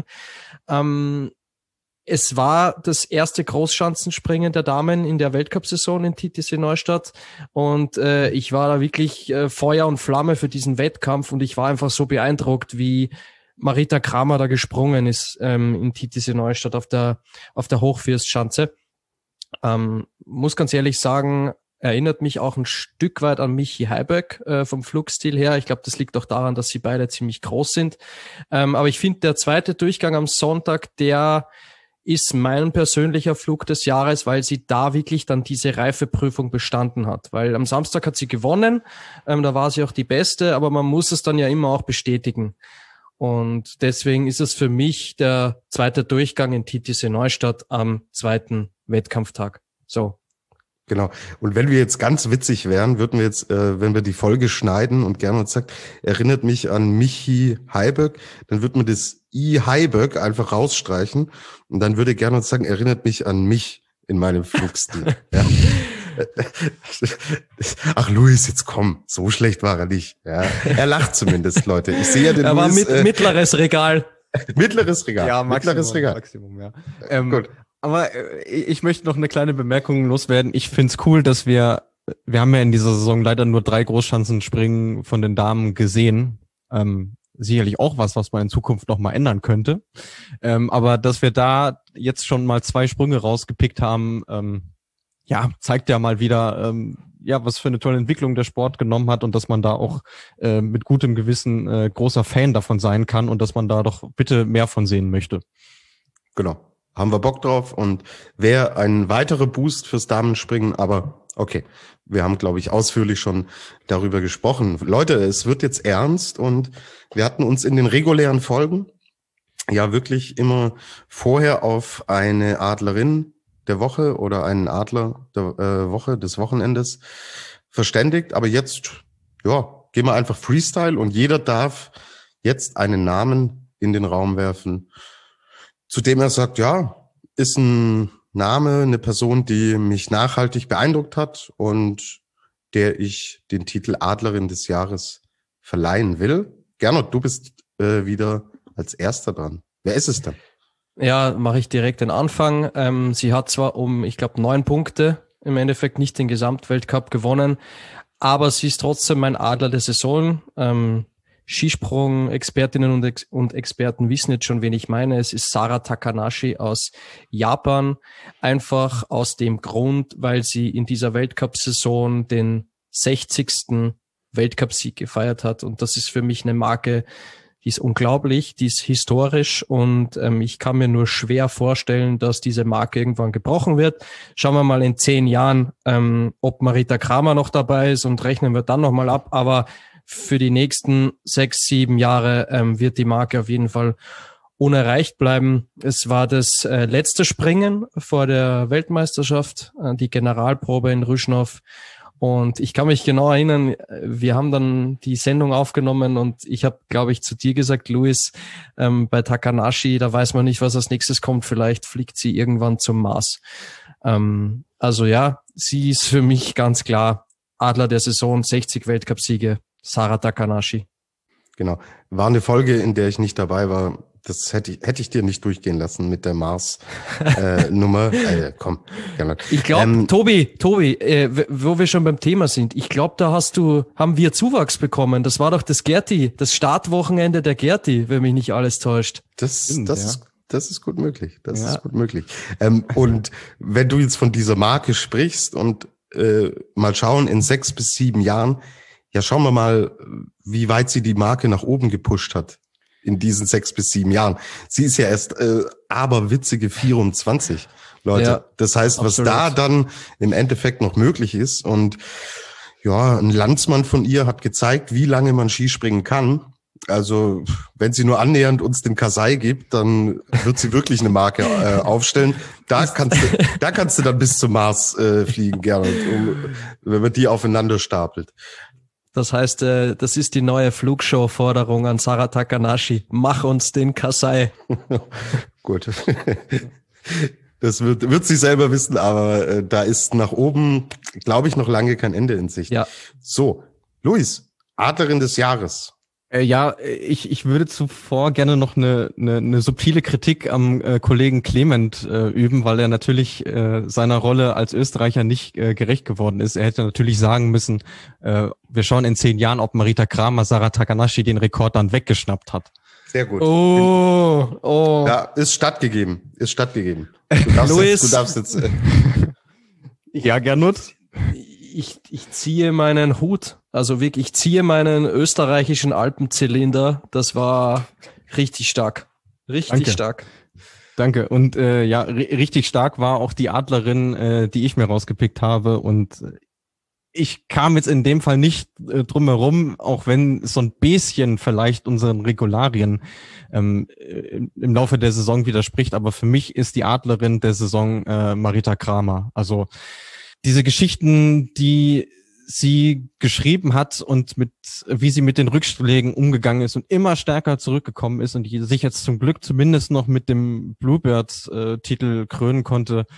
Es war das erste Großschanzenspringen der Damen in der Weltcup-Saison in Titisee Neustadt und ich war da wirklich Feuer und Flamme für diesen Wettkampf und ich war einfach so beeindruckt, wie Marita Kramer da gesprungen ist in Titisee Neustadt auf der Hochfirstschanze. Muss ganz ehrlich sagen, erinnert mich auch ein Stück weit an Michi Heiberg vom Flugstil her. Ich glaube, das liegt auch daran, dass sie beide ziemlich groß sind. Aber ich finde, der zweite Durchgang am Sonntag, der ist mein persönlicher Flug des Jahres, weil sie da wirklich dann diese Reifeprüfung bestanden hat. Weil am Samstag hat sie gewonnen, da war sie auch die Beste, aber man muss es dann ja immer auch bestätigen. Und deswegen ist es für mich der zweite Durchgang in Titisee Neustadt am zweiten Wettkampftag. So. Genau. Und wenn wir jetzt ganz witzig wären, würden wir jetzt, wenn wir die Folge schneiden und Gernot sagt, erinnert mich an Michi Heiberg, dann würde man das I Heiberg einfach rausstreichen und dann würde Gernot sagen, erinnert mich an mich in meinem Flugstil. Ja. Ach Luis, jetzt komm, so schlecht war er nicht. Ja. Er lacht zumindest, Leute. Ich sehe ja den er Luis, war mittleres Regal. Mittleres Regal. Ja, mittleres Regal. Maximum, ja. Gut. Aber ich möchte noch eine kleine Bemerkung loswerden. Ich find's cool, dass wir haben ja in dieser Saison leider nur 3 Großschanzenspringen von den Damen gesehen. Sicherlich auch was man in Zukunft noch mal ändern könnte. Aber dass wir da jetzt schon mal 2 Sprünge rausgepickt haben, ja, zeigt ja mal wieder, ja, was für eine tolle Entwicklung der Sport genommen hat und dass man da auch mit gutem Gewissen großer Fan davon sein kann und dass man da doch bitte mehr von sehen möchte. Genau. Haben wir Bock drauf und wäre ein weiterer Boost fürs Damenspringen, aber okay, wir haben, glaube ich, ausführlich schon darüber gesprochen. Leute, es wird jetzt ernst und wir hatten uns in den regulären Folgen ja wirklich immer vorher auf eine Adlerin der Woche oder einen Adler der Woche, des Wochenendes verständigt, aber jetzt, ja, gehen wir einfach Freestyle und jeder darf jetzt einen Namen in den Raum werfen, zu dem er sagt, ja, ist ein Name, eine Person, die mich nachhaltig beeindruckt hat und der ich den Titel Adlerin des Jahres verleihen will. Gernot, du bist wieder als erster dran. Wer ist es denn? Ja, mache ich direkt den Anfang. Sie hat zwar ich glaube, 9 Punkte im Endeffekt nicht den Gesamtweltcup gewonnen, aber sie ist trotzdem mein Adler der Saison. Skisprung-Expertinnen und Experten wissen jetzt schon, wen ich meine. Es ist Sara Takanashi aus Japan. Einfach aus dem Grund, weil sie in dieser Weltcup-Saison den 60. Weltcup-Sieg gefeiert hat. Und das ist für mich eine Marke, die ist unglaublich, die ist historisch und ich kann mir nur schwer vorstellen, dass diese Marke irgendwann gebrochen wird. Schauen wir mal in 10 Jahren, ob Marita Kramer noch dabei ist und rechnen wir dann nochmal ab. Aber für die nächsten 6, 7 Jahre wird die Marke auf jeden Fall unerreicht bleiben. Es war das letzte Springen vor der Weltmeisterschaft, die Generalprobe in Rüschnow. Und ich kann mich genau erinnern, wir haben dann die Sendung aufgenommen und ich habe, glaube ich, zu dir gesagt, Luis, bei Takanashi, da weiß man nicht, was als nächstes kommt. Vielleicht fliegt sie irgendwann zum Mars. Also ja, sie ist für mich ganz klar Adler der Saison, 60 Weltcupsiege, Sara Takanashi. Genau. War eine Folge, in der ich nicht dabei war. Das hätte ich dir nicht durchgehen lassen mit der Mars-Nummer. Komm, gerne. Ich glaube, Tobi, wo wir schon beim Thema sind, ich glaube, da haben wir Zuwachs bekommen. Das war doch das Gerti, das Startwochenende der Gerti, wenn mich nicht alles täuscht. Das ist gut möglich. Das ist gut möglich. Und wenn du jetzt von dieser Marke sprichst und mal schauen, in 6 bis 7 Jahren, ja, schauen wir mal, wie weit sie die Marke nach oben gepusht hat. In diesen 6 bis 7 Jahren. Sie ist ja erst aberwitzige 24, Leute. Ja, das heißt, was absolut. da dann im Endeffekt noch möglich ist. Und ja, ein Landsmann von ihr hat gezeigt, wie lange man Skispringen kann. Also wenn sie nur annähernd uns den Kasai gibt, dann wird sie wirklich eine Marke aufstellen. Da kannst du dann bis zum Mars fliegen, gerne, wenn man die aufeinander stapelt. Das heißt, das ist die neue Flugshow-Forderung an Sara Takanashi. Mach uns den Kasai. Gut. Das wird sie selber wissen, aber da ist nach oben, glaube ich, noch lange kein Ende in Sicht. Ja. So, Luis, Adlerin des Jahres. Ich würde zuvor gerne noch eine subtile Kritik am Kollegen Clement üben, weil er natürlich seiner Rolle als Österreicher nicht gerecht geworden ist. Er hätte natürlich sagen müssen, wir schauen in 10 Jahren, ob Marita Kramer Sara Takanashi den Rekord dann weggeschnappt hat. Sehr gut. Oh. Ja, ist stattgegeben. Du darfst jetzt. Ja, Gernot? Ich ziehe meinen Hut, also wirklich, ich ziehe meinen österreichischen Alpenzylinder. Das war richtig stark. Richtig stark. Danke. Und richtig stark war auch die Adlerin, die ich mir rausgepickt habe. Und ich kam jetzt in dem Fall nicht drum herum, auch wenn so ein bisschen vielleicht unseren Regularien im Laufe der Saison widerspricht. Aber für mich ist die Adlerin der Saison Marita Kramer. Also diese Geschichten, die sie geschrieben hat und wie sie mit den Rückschlägen umgegangen ist und immer stärker zurückgekommen ist und die sich jetzt zum Glück zumindest noch mit dem Bluebird-Titel krönen konnte,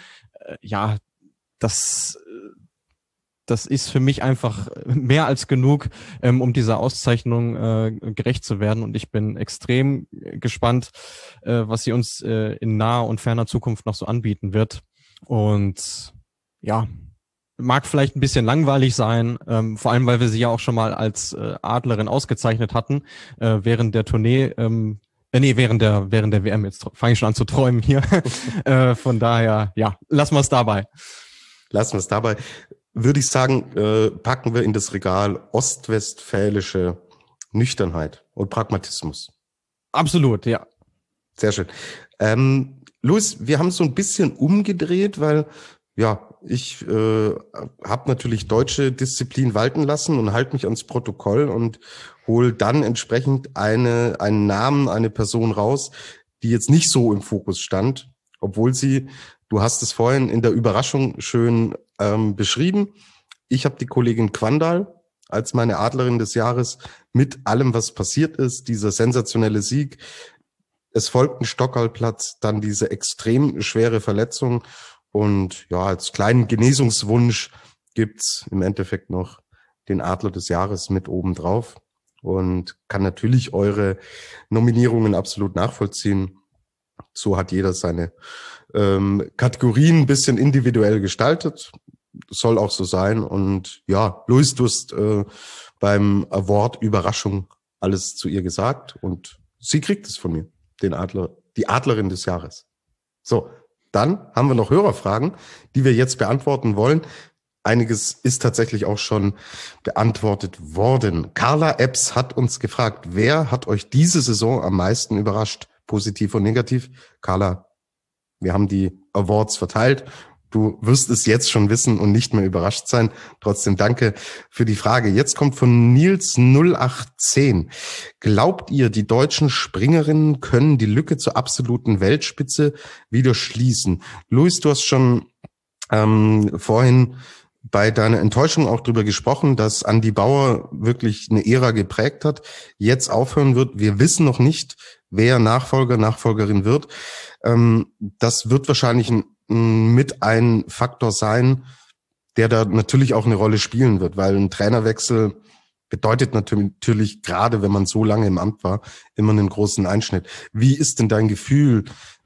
das ist für mich einfach mehr als genug, um dieser Auszeichnung gerecht zu werden. Und ich bin extrem gespannt, was sie uns in naher und ferner Zukunft noch so anbieten wird. Und ja, mag vielleicht ein bisschen langweilig sein, vor allem, weil wir sie ja auch schon mal als Adlerin ausgezeichnet hatten, während der Tournee, während der WM, jetzt fange ich schon an zu träumen hier. Von daher, ja, lassen wir es dabei. Würde ich sagen, packen wir in das Regal ostwestfälische Nüchternheit und Pragmatismus. Absolut, ja. Sehr schön. Luis, wir haben so ein bisschen umgedreht, weil ich habe natürlich deutsche Disziplin walten lassen und halte mich ans Protokoll und hole dann entsprechend einen Namen, eine Person raus, die jetzt nicht so im Fokus stand, obwohl du hast es vorhin in der Überraschung schön beschrieben. Ich habe die Kollegin Quandal als meine Adlerin des Jahres mit allem, was passiert ist, dieser sensationelle Sieg. Es folgt ein Stockerlplatz, dann diese extrem schwere Verletzung. Und ja, als kleinen Genesungswunsch gibt's im Endeffekt noch den Adler des Jahres mit oben drauf. und kann natürlich eure Nominierungen absolut nachvollziehen. So hat jeder seine Kategorien ein bisschen individuell gestaltet. Soll auch so sein. Und ja, Luis, du hast beim Award Überraschung alles zu ihr gesagt und sie kriegt es von mir, die Adlerin des Jahres. So, dann haben wir noch Hörerfragen, die wir jetzt beantworten wollen. Einiges ist tatsächlich auch schon beantwortet worden. Carla Epps hat uns gefragt, wer hat euch diese Saison am meisten überrascht, positiv und negativ? Carla, wir haben die Awards verteilt. Du wirst es jetzt schon wissen und nicht mehr überrascht sein. Trotzdem danke für die Frage. Jetzt kommt von Nils 0810. Glaubt ihr, die deutschen Springerinnen können die Lücke zur absoluten Weltspitze wieder schließen? Luis, du hast schon vorhin bei deiner Enttäuschung auch drüber gesprochen, dass Andi Bauer wirklich eine Ära geprägt hat, jetzt aufhören wird. Wir wissen noch nicht, wer Nachfolgerin wird. Das wird wahrscheinlich mit ein Faktor sein, der da natürlich auch eine Rolle spielen wird, weil ein Trainerwechsel bedeutet natürlich, gerade wenn man so lange im Amt war, immer einen großen Einschnitt. Wie ist denn dein Gefühl?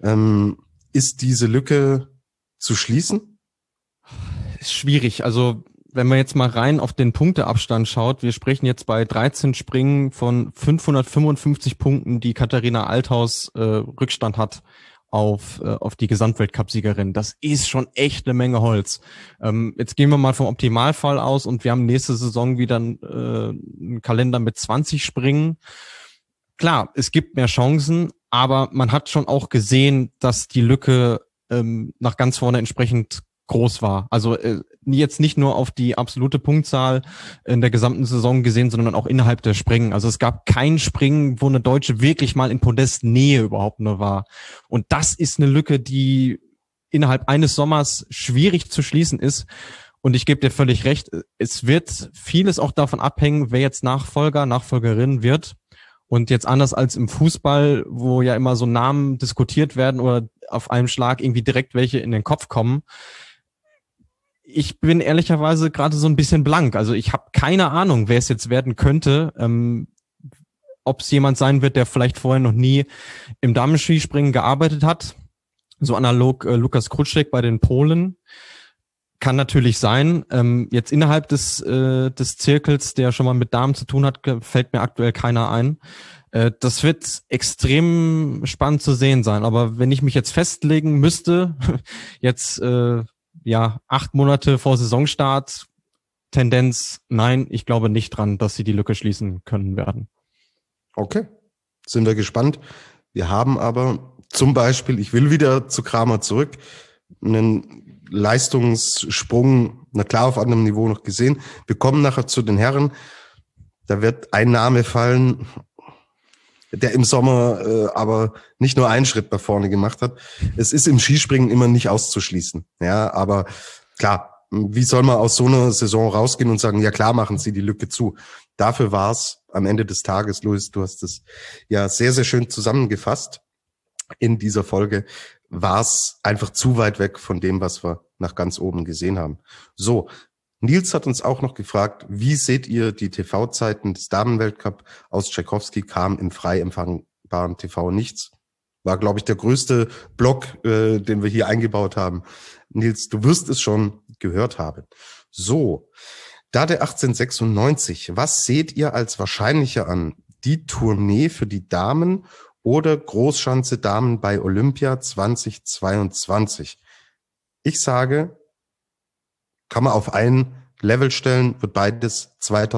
Ist diese Lücke zu schließen? Ist schwierig. Also wenn man jetzt mal rein auf den Punkteabstand schaut, wir sprechen jetzt bei 13 Springen von 555 Punkten, die Katharina Althaus Rückstand hat auf die Gesamtweltcup-Siegerin. Das ist schon echt eine Menge Holz. Jetzt gehen wir mal vom Optimalfall aus und wir haben nächste Saison wieder einen Kalender mit 20 Springen. Klar, es gibt mehr Chancen, aber man hat schon auch gesehen, dass die Lücke nach ganz vorne entsprechend groß war. Also jetzt nicht nur auf die absolute Punktzahl in der gesamten Saison gesehen, sondern auch innerhalb der Springen. Also es gab kein Springen, wo eine Deutsche wirklich mal in Podestnähe überhaupt nur war. Und das ist eine Lücke, die innerhalb eines Sommers schwierig zu schließen ist. Und ich gebe dir völlig recht, es wird vieles auch davon abhängen, wer jetzt Nachfolgerin wird. Und jetzt anders als im Fußball, wo ja immer so Namen diskutiert werden oder auf einem Schlag irgendwie direkt welche in den Kopf kommen. Ich bin ehrlicherweise gerade so ein bisschen blank. Also ich habe keine Ahnung, wer es jetzt werden könnte. Ob es jemand sein wird, der vielleicht vorher noch nie im Damenskispringen gearbeitet hat. So analog Lukas Kruczek bei den Polen. Kann natürlich sein. Jetzt innerhalb des Zirkels, der schon mal mit Damen zu tun hat, fällt mir aktuell keiner ein. Das wird extrem spannend zu sehen sein. Aber wenn ich mich jetzt festlegen müsste, jetzt 8 Monate vor Saisonstart, Tendenz, nein, ich glaube nicht dran, dass sie die Lücke schließen können werden. Okay, sind wir gespannt. Wir haben aber zum Beispiel, ich will wieder zu Kramer zurück, einen Leistungssprung, na klar, auf anderem Niveau noch gesehen. Wir kommen nachher zu den Herren. Da wird ein Name fallen, der im Sommer aber nicht nur einen Schritt nach vorne gemacht hat. Es ist im Skispringen immer nicht auszuschließen. Ja, aber klar, wie soll man aus so einer Saison rausgehen und sagen, ja klar, machen Sie die Lücke zu. Dafür war es am Ende des Tages, Luis, du hast es ja sehr, sehr schön zusammengefasst in dieser Folge, war es einfach zu weit weg von dem, was wir nach ganz oben gesehen haben. So, Nils hat uns auch noch gefragt, wie seht ihr die TV-Zeiten des Damenweltcup aus Tschaikowski? Kam im frei empfangbaren TV nichts. War, glaube ich, der größte Block, den wir hier eingebaut haben. Nils, du wirst es schon gehört haben. So, Dade 1896, was seht ihr als wahrscheinlicher an? Die Tournee für die Damen oder Großschanze Damen bei Olympia 2022? Ich sage, kann man auf ein Level stellen, wird beides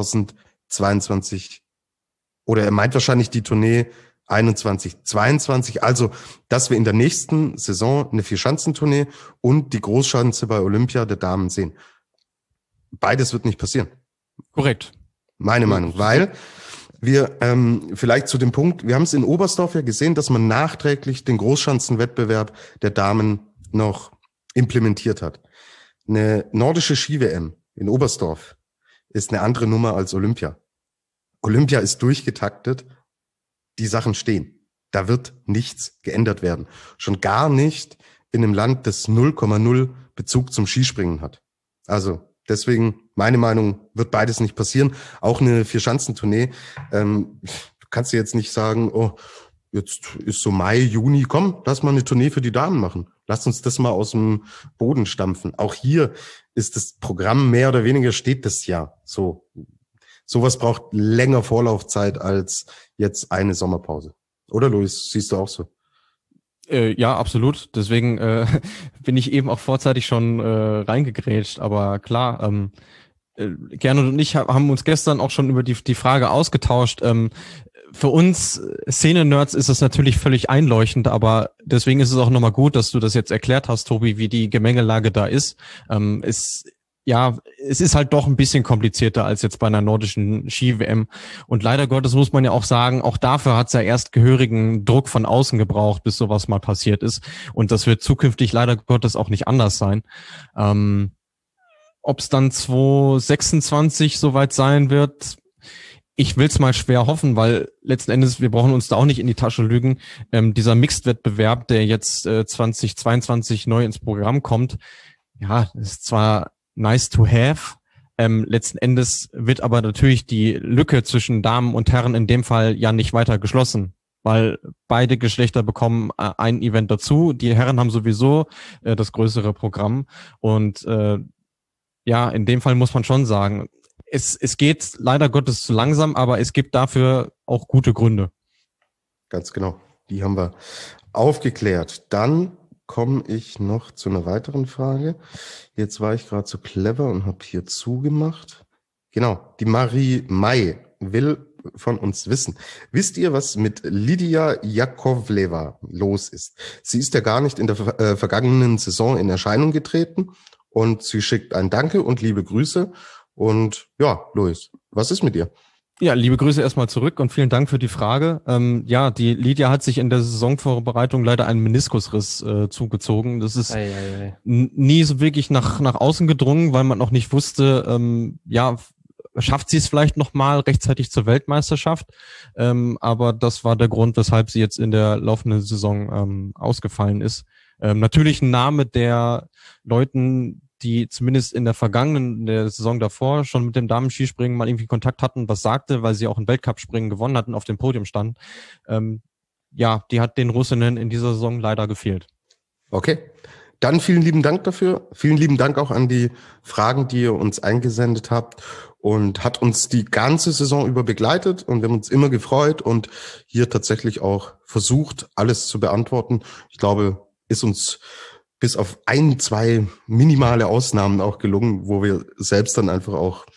2022 oder er meint wahrscheinlich die Tournee 21, 22, also dass wir in der nächsten Saison eine Vierschanzentournee und die Großschanze bei Olympia der Damen sehen. Beides wird nicht passieren. Korrekt. Meine Meinung, weil wir vielleicht zu dem Punkt, wir haben es in Oberstdorf ja gesehen, dass man nachträglich den Großschanzenwettbewerb der Damen noch implementiert hat. Eine nordische Ski-WM in Oberstdorf ist eine andere Nummer als Olympia. Olympia ist durchgetaktet, die Sachen stehen. Da wird nichts geändert werden. Schon gar nicht in einem Land, das 0,0 Bezug zum Skispringen hat. Also deswegen meine Meinung, wird beides nicht passieren. Auch eine Vierschanzentournee. Du kannst dir jetzt nicht sagen, oh, jetzt ist so Mai, Juni, komm, lass mal eine Tournee für die Damen machen. Lass uns das mal aus dem Boden stampfen. Auch hier ist das Programm mehr oder weniger steht das ja so. Sowas braucht länger Vorlaufzeit als jetzt eine Sommerpause. Oder Luis, siehst du auch so? Ja, absolut. Deswegen bin ich eben auch vorzeitig schon reingegrätscht. Aber klar, Gernot und ich haben uns gestern auch schon über die Frage ausgetauscht. Für uns Szene-Nerds ist es natürlich völlig einleuchtend, aber deswegen ist es auch nochmal gut, dass du das jetzt erklärt hast, Tobi, wie die Gemengelage da ist. Es ist halt doch ein bisschen komplizierter als jetzt bei einer nordischen Ski-WM. Und leider Gottes muss man ja auch sagen, auch dafür hat es ja erst gehörigen Druck von außen gebraucht, bis sowas mal passiert ist. Und das wird zukünftig leider Gottes auch nicht anders sein. Ob es dann 2026 soweit sein wird, ich will's mal schwer hoffen, weil letzten Endes, wir brauchen uns da auch nicht in die Tasche lügen. Dieser Mixed-Wettbewerb, der jetzt 2022 neu ins Programm kommt, ja, ist zwar nice to have. Letzten Endes wird aber natürlich die Lücke zwischen Damen und Herren in dem Fall ja nicht weiter geschlossen, weil beide Geschlechter bekommen ein Event dazu. Die Herren haben sowieso das größere Programm und in dem Fall muss man schon sagen, es geht leider Gottes zu langsam, aber es gibt dafür auch gute Gründe. Ganz genau. Die haben wir aufgeklärt. Dann komme ich noch zu einer weiteren Frage. Jetzt war ich gerade so clever und habe hier zugemacht. Genau, die Marie May will von uns wissen. Wisst ihr, was mit Lydia Jakovleva los ist? Sie ist ja gar nicht in der vergangenen Saison in Erscheinung getreten und sie schickt ein Danke und liebe Grüße. Und ja, Luis, was ist mit ihr? Ja, liebe Grüße erstmal zurück und vielen Dank für die Frage. Die Lydia hat sich in der Saisonvorbereitung leider einen Meniskusriss zugezogen. Das ist nie so wirklich nach außen gedrungen, weil man noch nicht wusste, schafft sie es vielleicht nochmal rechtzeitig zur Weltmeisterschaft. Aber das war der Grund, weshalb sie jetzt in der laufenden Saison ausgefallen ist. Natürlich ein Name der Leuten, die zumindest in der Saison davor schon mit dem Damen-Skispringen mal irgendwie Kontakt hatten, was sagte, weil sie auch ein Weltcup-Springen gewonnen hatten, auf dem Podium stand. Die hat den Russinnen in dieser Saison leider gefehlt. Okay, dann vielen lieben Dank dafür. Vielen lieben Dank auch an die Fragen, die ihr uns eingesendet habt und hat uns die ganze Saison über begleitet und wir haben uns immer gefreut und hier tatsächlich auch versucht, alles zu beantworten. Ich glaube, ist uns bis auf 1-2 minimale Ausnahmen auch gelungen, wo wir selbst dann einfach auch,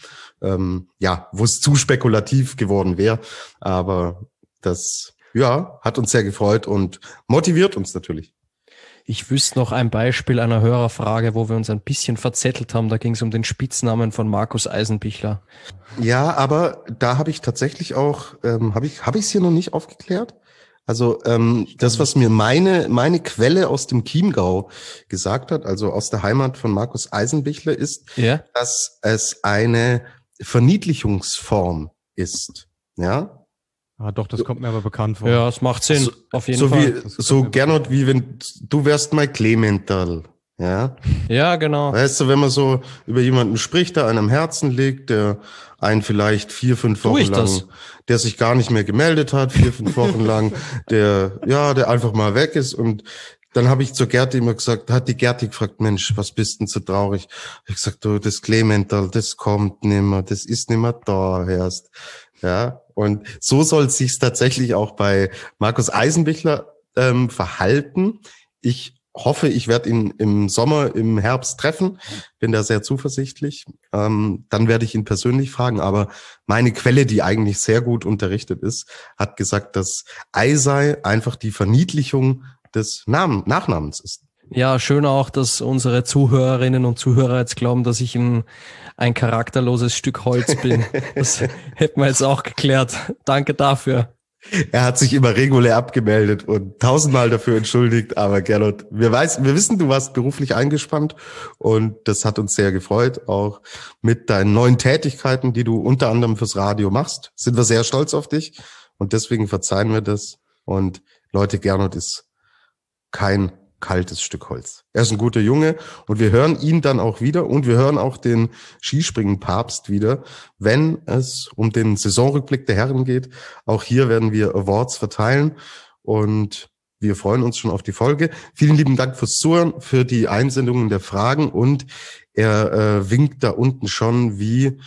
wo es zu spekulativ geworden wäre. Aber das, hat uns sehr gefreut und motiviert uns natürlich. Ich wüsste noch ein Beispiel einer Hörerfrage, wo wir uns ein bisschen verzettelt haben. Da ging es um den Spitznamen von Markus Eisenbichler. Ja, aber da habe ich tatsächlich auch, habe ich es hier noch nicht aufgeklärt? Also das, was mir meine Quelle aus dem Chiemgau gesagt hat, also aus der Heimat von Markus Eisenbichler, ist, dass es eine Verniedlichungsform ist. Ja? Ah, doch, das kommt mir aber bekannt vor. Ja, das macht Sinn, auf jeden Fall. So Gernot, wie wenn du wärst mein Clemental. Ja? Ja, genau. Weißt du, wenn man so über jemanden spricht, der einem am Herzen liegt, der einen vielleicht 4-5 Wochen lang, der sich gar nicht mehr gemeldet hat, 4-5 Wochen lang, der einfach mal weg ist. Und dann habe ich zur Gerti immer gesagt, hat die Gerti gefragt, Mensch, was bist denn so traurig? Ich gesagt, du, das Clemental, das kommt nimmer, das ist nimmer da erst. Ja, und so soll es sich tatsächlich auch bei Markus Eisenbichler verhalten. Ich hoffe, ich werde ihn im Herbst treffen. Bin da sehr zuversichtlich. Dann werde ich ihn persönlich fragen. Aber meine Quelle, die eigentlich sehr gut unterrichtet ist, hat gesagt, dass Eisei einfach die Verniedlichung des Nachnamens ist. Ja, schön auch, dass unsere Zuhörerinnen und Zuhörer jetzt glauben, dass ich ein charakterloses Stück Holz bin. Das hätten wir jetzt auch geklärt. Danke dafür. Er hat sich immer regulär abgemeldet und 1000-mal dafür entschuldigt, aber Gernot, wir wissen, du warst beruflich eingespannt und das hat uns sehr gefreut, auch mit deinen neuen Tätigkeiten, die du unter anderem fürs Radio machst, sind wir sehr stolz auf dich und deswegen verzeihen wir das und Leute, Gernot ist kein kaltes Stück Holz. Er ist ein guter Junge und wir hören ihn dann auch wieder und wir hören auch den Skispringen-Papst wieder, wenn es um den Saisonrückblick der Herren geht. Auch hier werden wir Awards verteilen und wir freuen uns schon auf die Folge. Vielen lieben Dank fürs Zuhören, für die Einsendungen der Fragen und er winkt da unten schon wie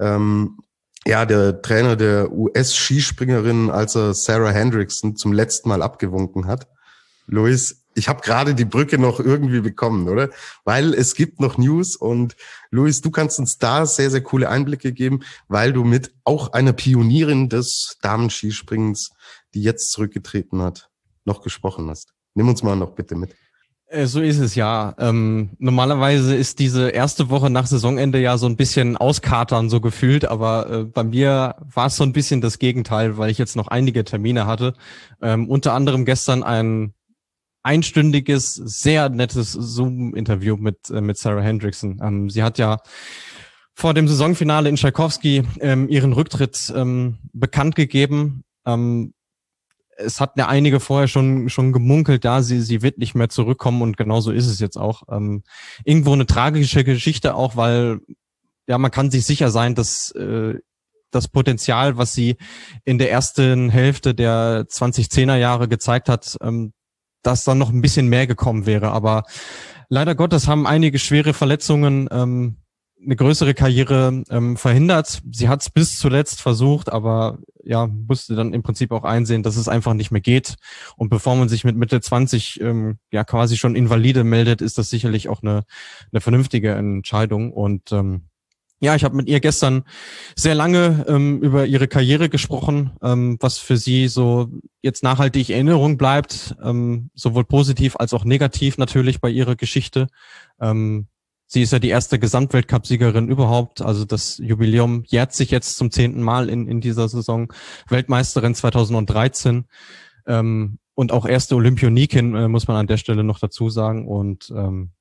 der Trainer der US-Skispringerin, als er Sarah Hendrickson zum letzten Mal abgewunken hat. Luis, ich habe gerade die Brücke noch irgendwie bekommen, oder? Weil es gibt noch News und Luis, du kannst uns da sehr, sehr coole Einblicke geben, weil du mit auch einer Pionierin des Damenskispringens, die jetzt zurückgetreten hat, noch gesprochen hast. Nimm uns mal noch bitte mit. So ist es ja. Normalerweise ist diese erste Woche nach Saisonende ja so ein bisschen auskatern so gefühlt, aber bei mir war es so ein bisschen das Gegenteil, weil ich jetzt noch einige Termine hatte. Unter anderem gestern ein einstündiges, sehr nettes Zoom-Interview mit Sarah Hendrickson. Sie hat ja vor dem Saisonfinale in Tchaikovsky ihren Rücktritt bekannt gegeben. Es hatten ja einige vorher schon gemunkelt, sie wird nicht mehr zurückkommen und genauso ist es jetzt auch. Irgendwo eine tragische Geschichte auch, weil ja man kann sich sicher sein, dass das Potenzial, was sie in der ersten Hälfte der 2010er Jahre gezeigt hat, dass dann noch ein bisschen mehr gekommen wäre. Aber leider Gottes haben einige schwere Verletzungen eine größere Karriere verhindert. Sie hat es bis zuletzt versucht, aber ja, musste dann im Prinzip auch einsehen, dass es einfach nicht mehr geht. Und bevor man sich mit Mitte 20 quasi schon invalide meldet, ist das sicherlich auch eine vernünftige Entscheidung. Und ich habe mit ihr gestern sehr lange über ihre Karriere gesprochen, was für sie so jetzt nachhaltig in Erinnerung bleibt, sowohl positiv als auch negativ natürlich bei ihrer Geschichte. Sie ist ja die erste Gesamtweltcup-Siegerin überhaupt, also das Jubiläum jährt sich jetzt zum 10. Mal in dieser Saison. Weltmeisterin 2013 und auch erste Olympionikin, muss man an der Stelle noch dazu sagen. Und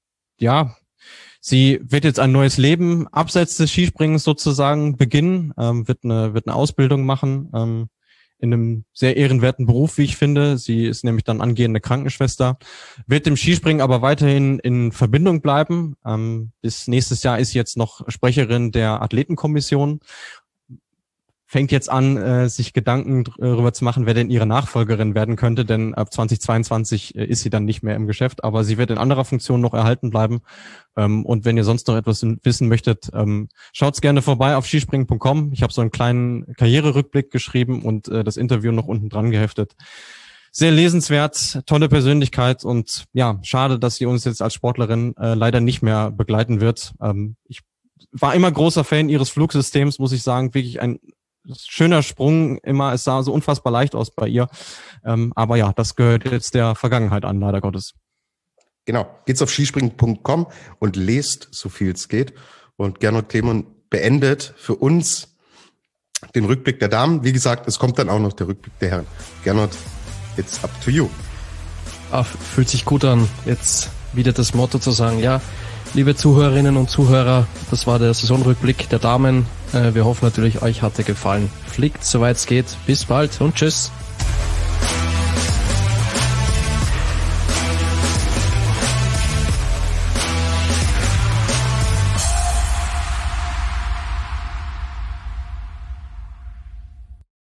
sie wird jetzt ein neues Leben abseits des Skispringens sozusagen beginnen, wird eine Ausbildung machen, in einem sehr ehrenwerten Beruf, wie ich finde. Sie ist nämlich dann angehende Krankenschwester, wird dem Skispringen aber weiterhin in Verbindung bleiben. Bis nächstes Jahr ist sie jetzt noch Sprecherin der Athletenkommission. Fängt jetzt an, sich Gedanken darüber zu machen, wer denn ihre Nachfolgerin werden könnte, denn ab 2022 ist sie dann nicht mehr im Geschäft, aber sie wird in anderer Funktion noch erhalten bleiben. Und wenn ihr sonst noch etwas wissen möchtet, schaut's gerne vorbei auf skispringen.com. Ich habe so einen kleinen Karriererückblick geschrieben und das Interview noch unten dran geheftet. Sehr lesenswert, tolle Persönlichkeit und ja, schade, dass sie uns jetzt als Sportlerin leider nicht mehr begleiten wird. Ich war immer großer Fan ihres Flugsystems, muss ich sagen, wirklich ein schöner Sprung immer, es sah so unfassbar leicht aus bei ihr. Aber ja, das gehört jetzt der Vergangenheit an, leider Gottes. Genau, geht's auf skispringen.com und lest, so viel es geht. Und Gernot Clement beendet für uns den Rückblick der Damen. Wie gesagt, es kommt dann auch noch der Rückblick der Herren. Gernot, it's up to you. Fühlt sich gut an, jetzt wieder das Motto zu sagen, ja, liebe Zuhörerinnen und Zuhörer, das war der Saisonrückblick der Damen. Wir hoffen natürlich, euch hat er gefallen. Fliegt, soweit es geht. Bis bald und tschüss.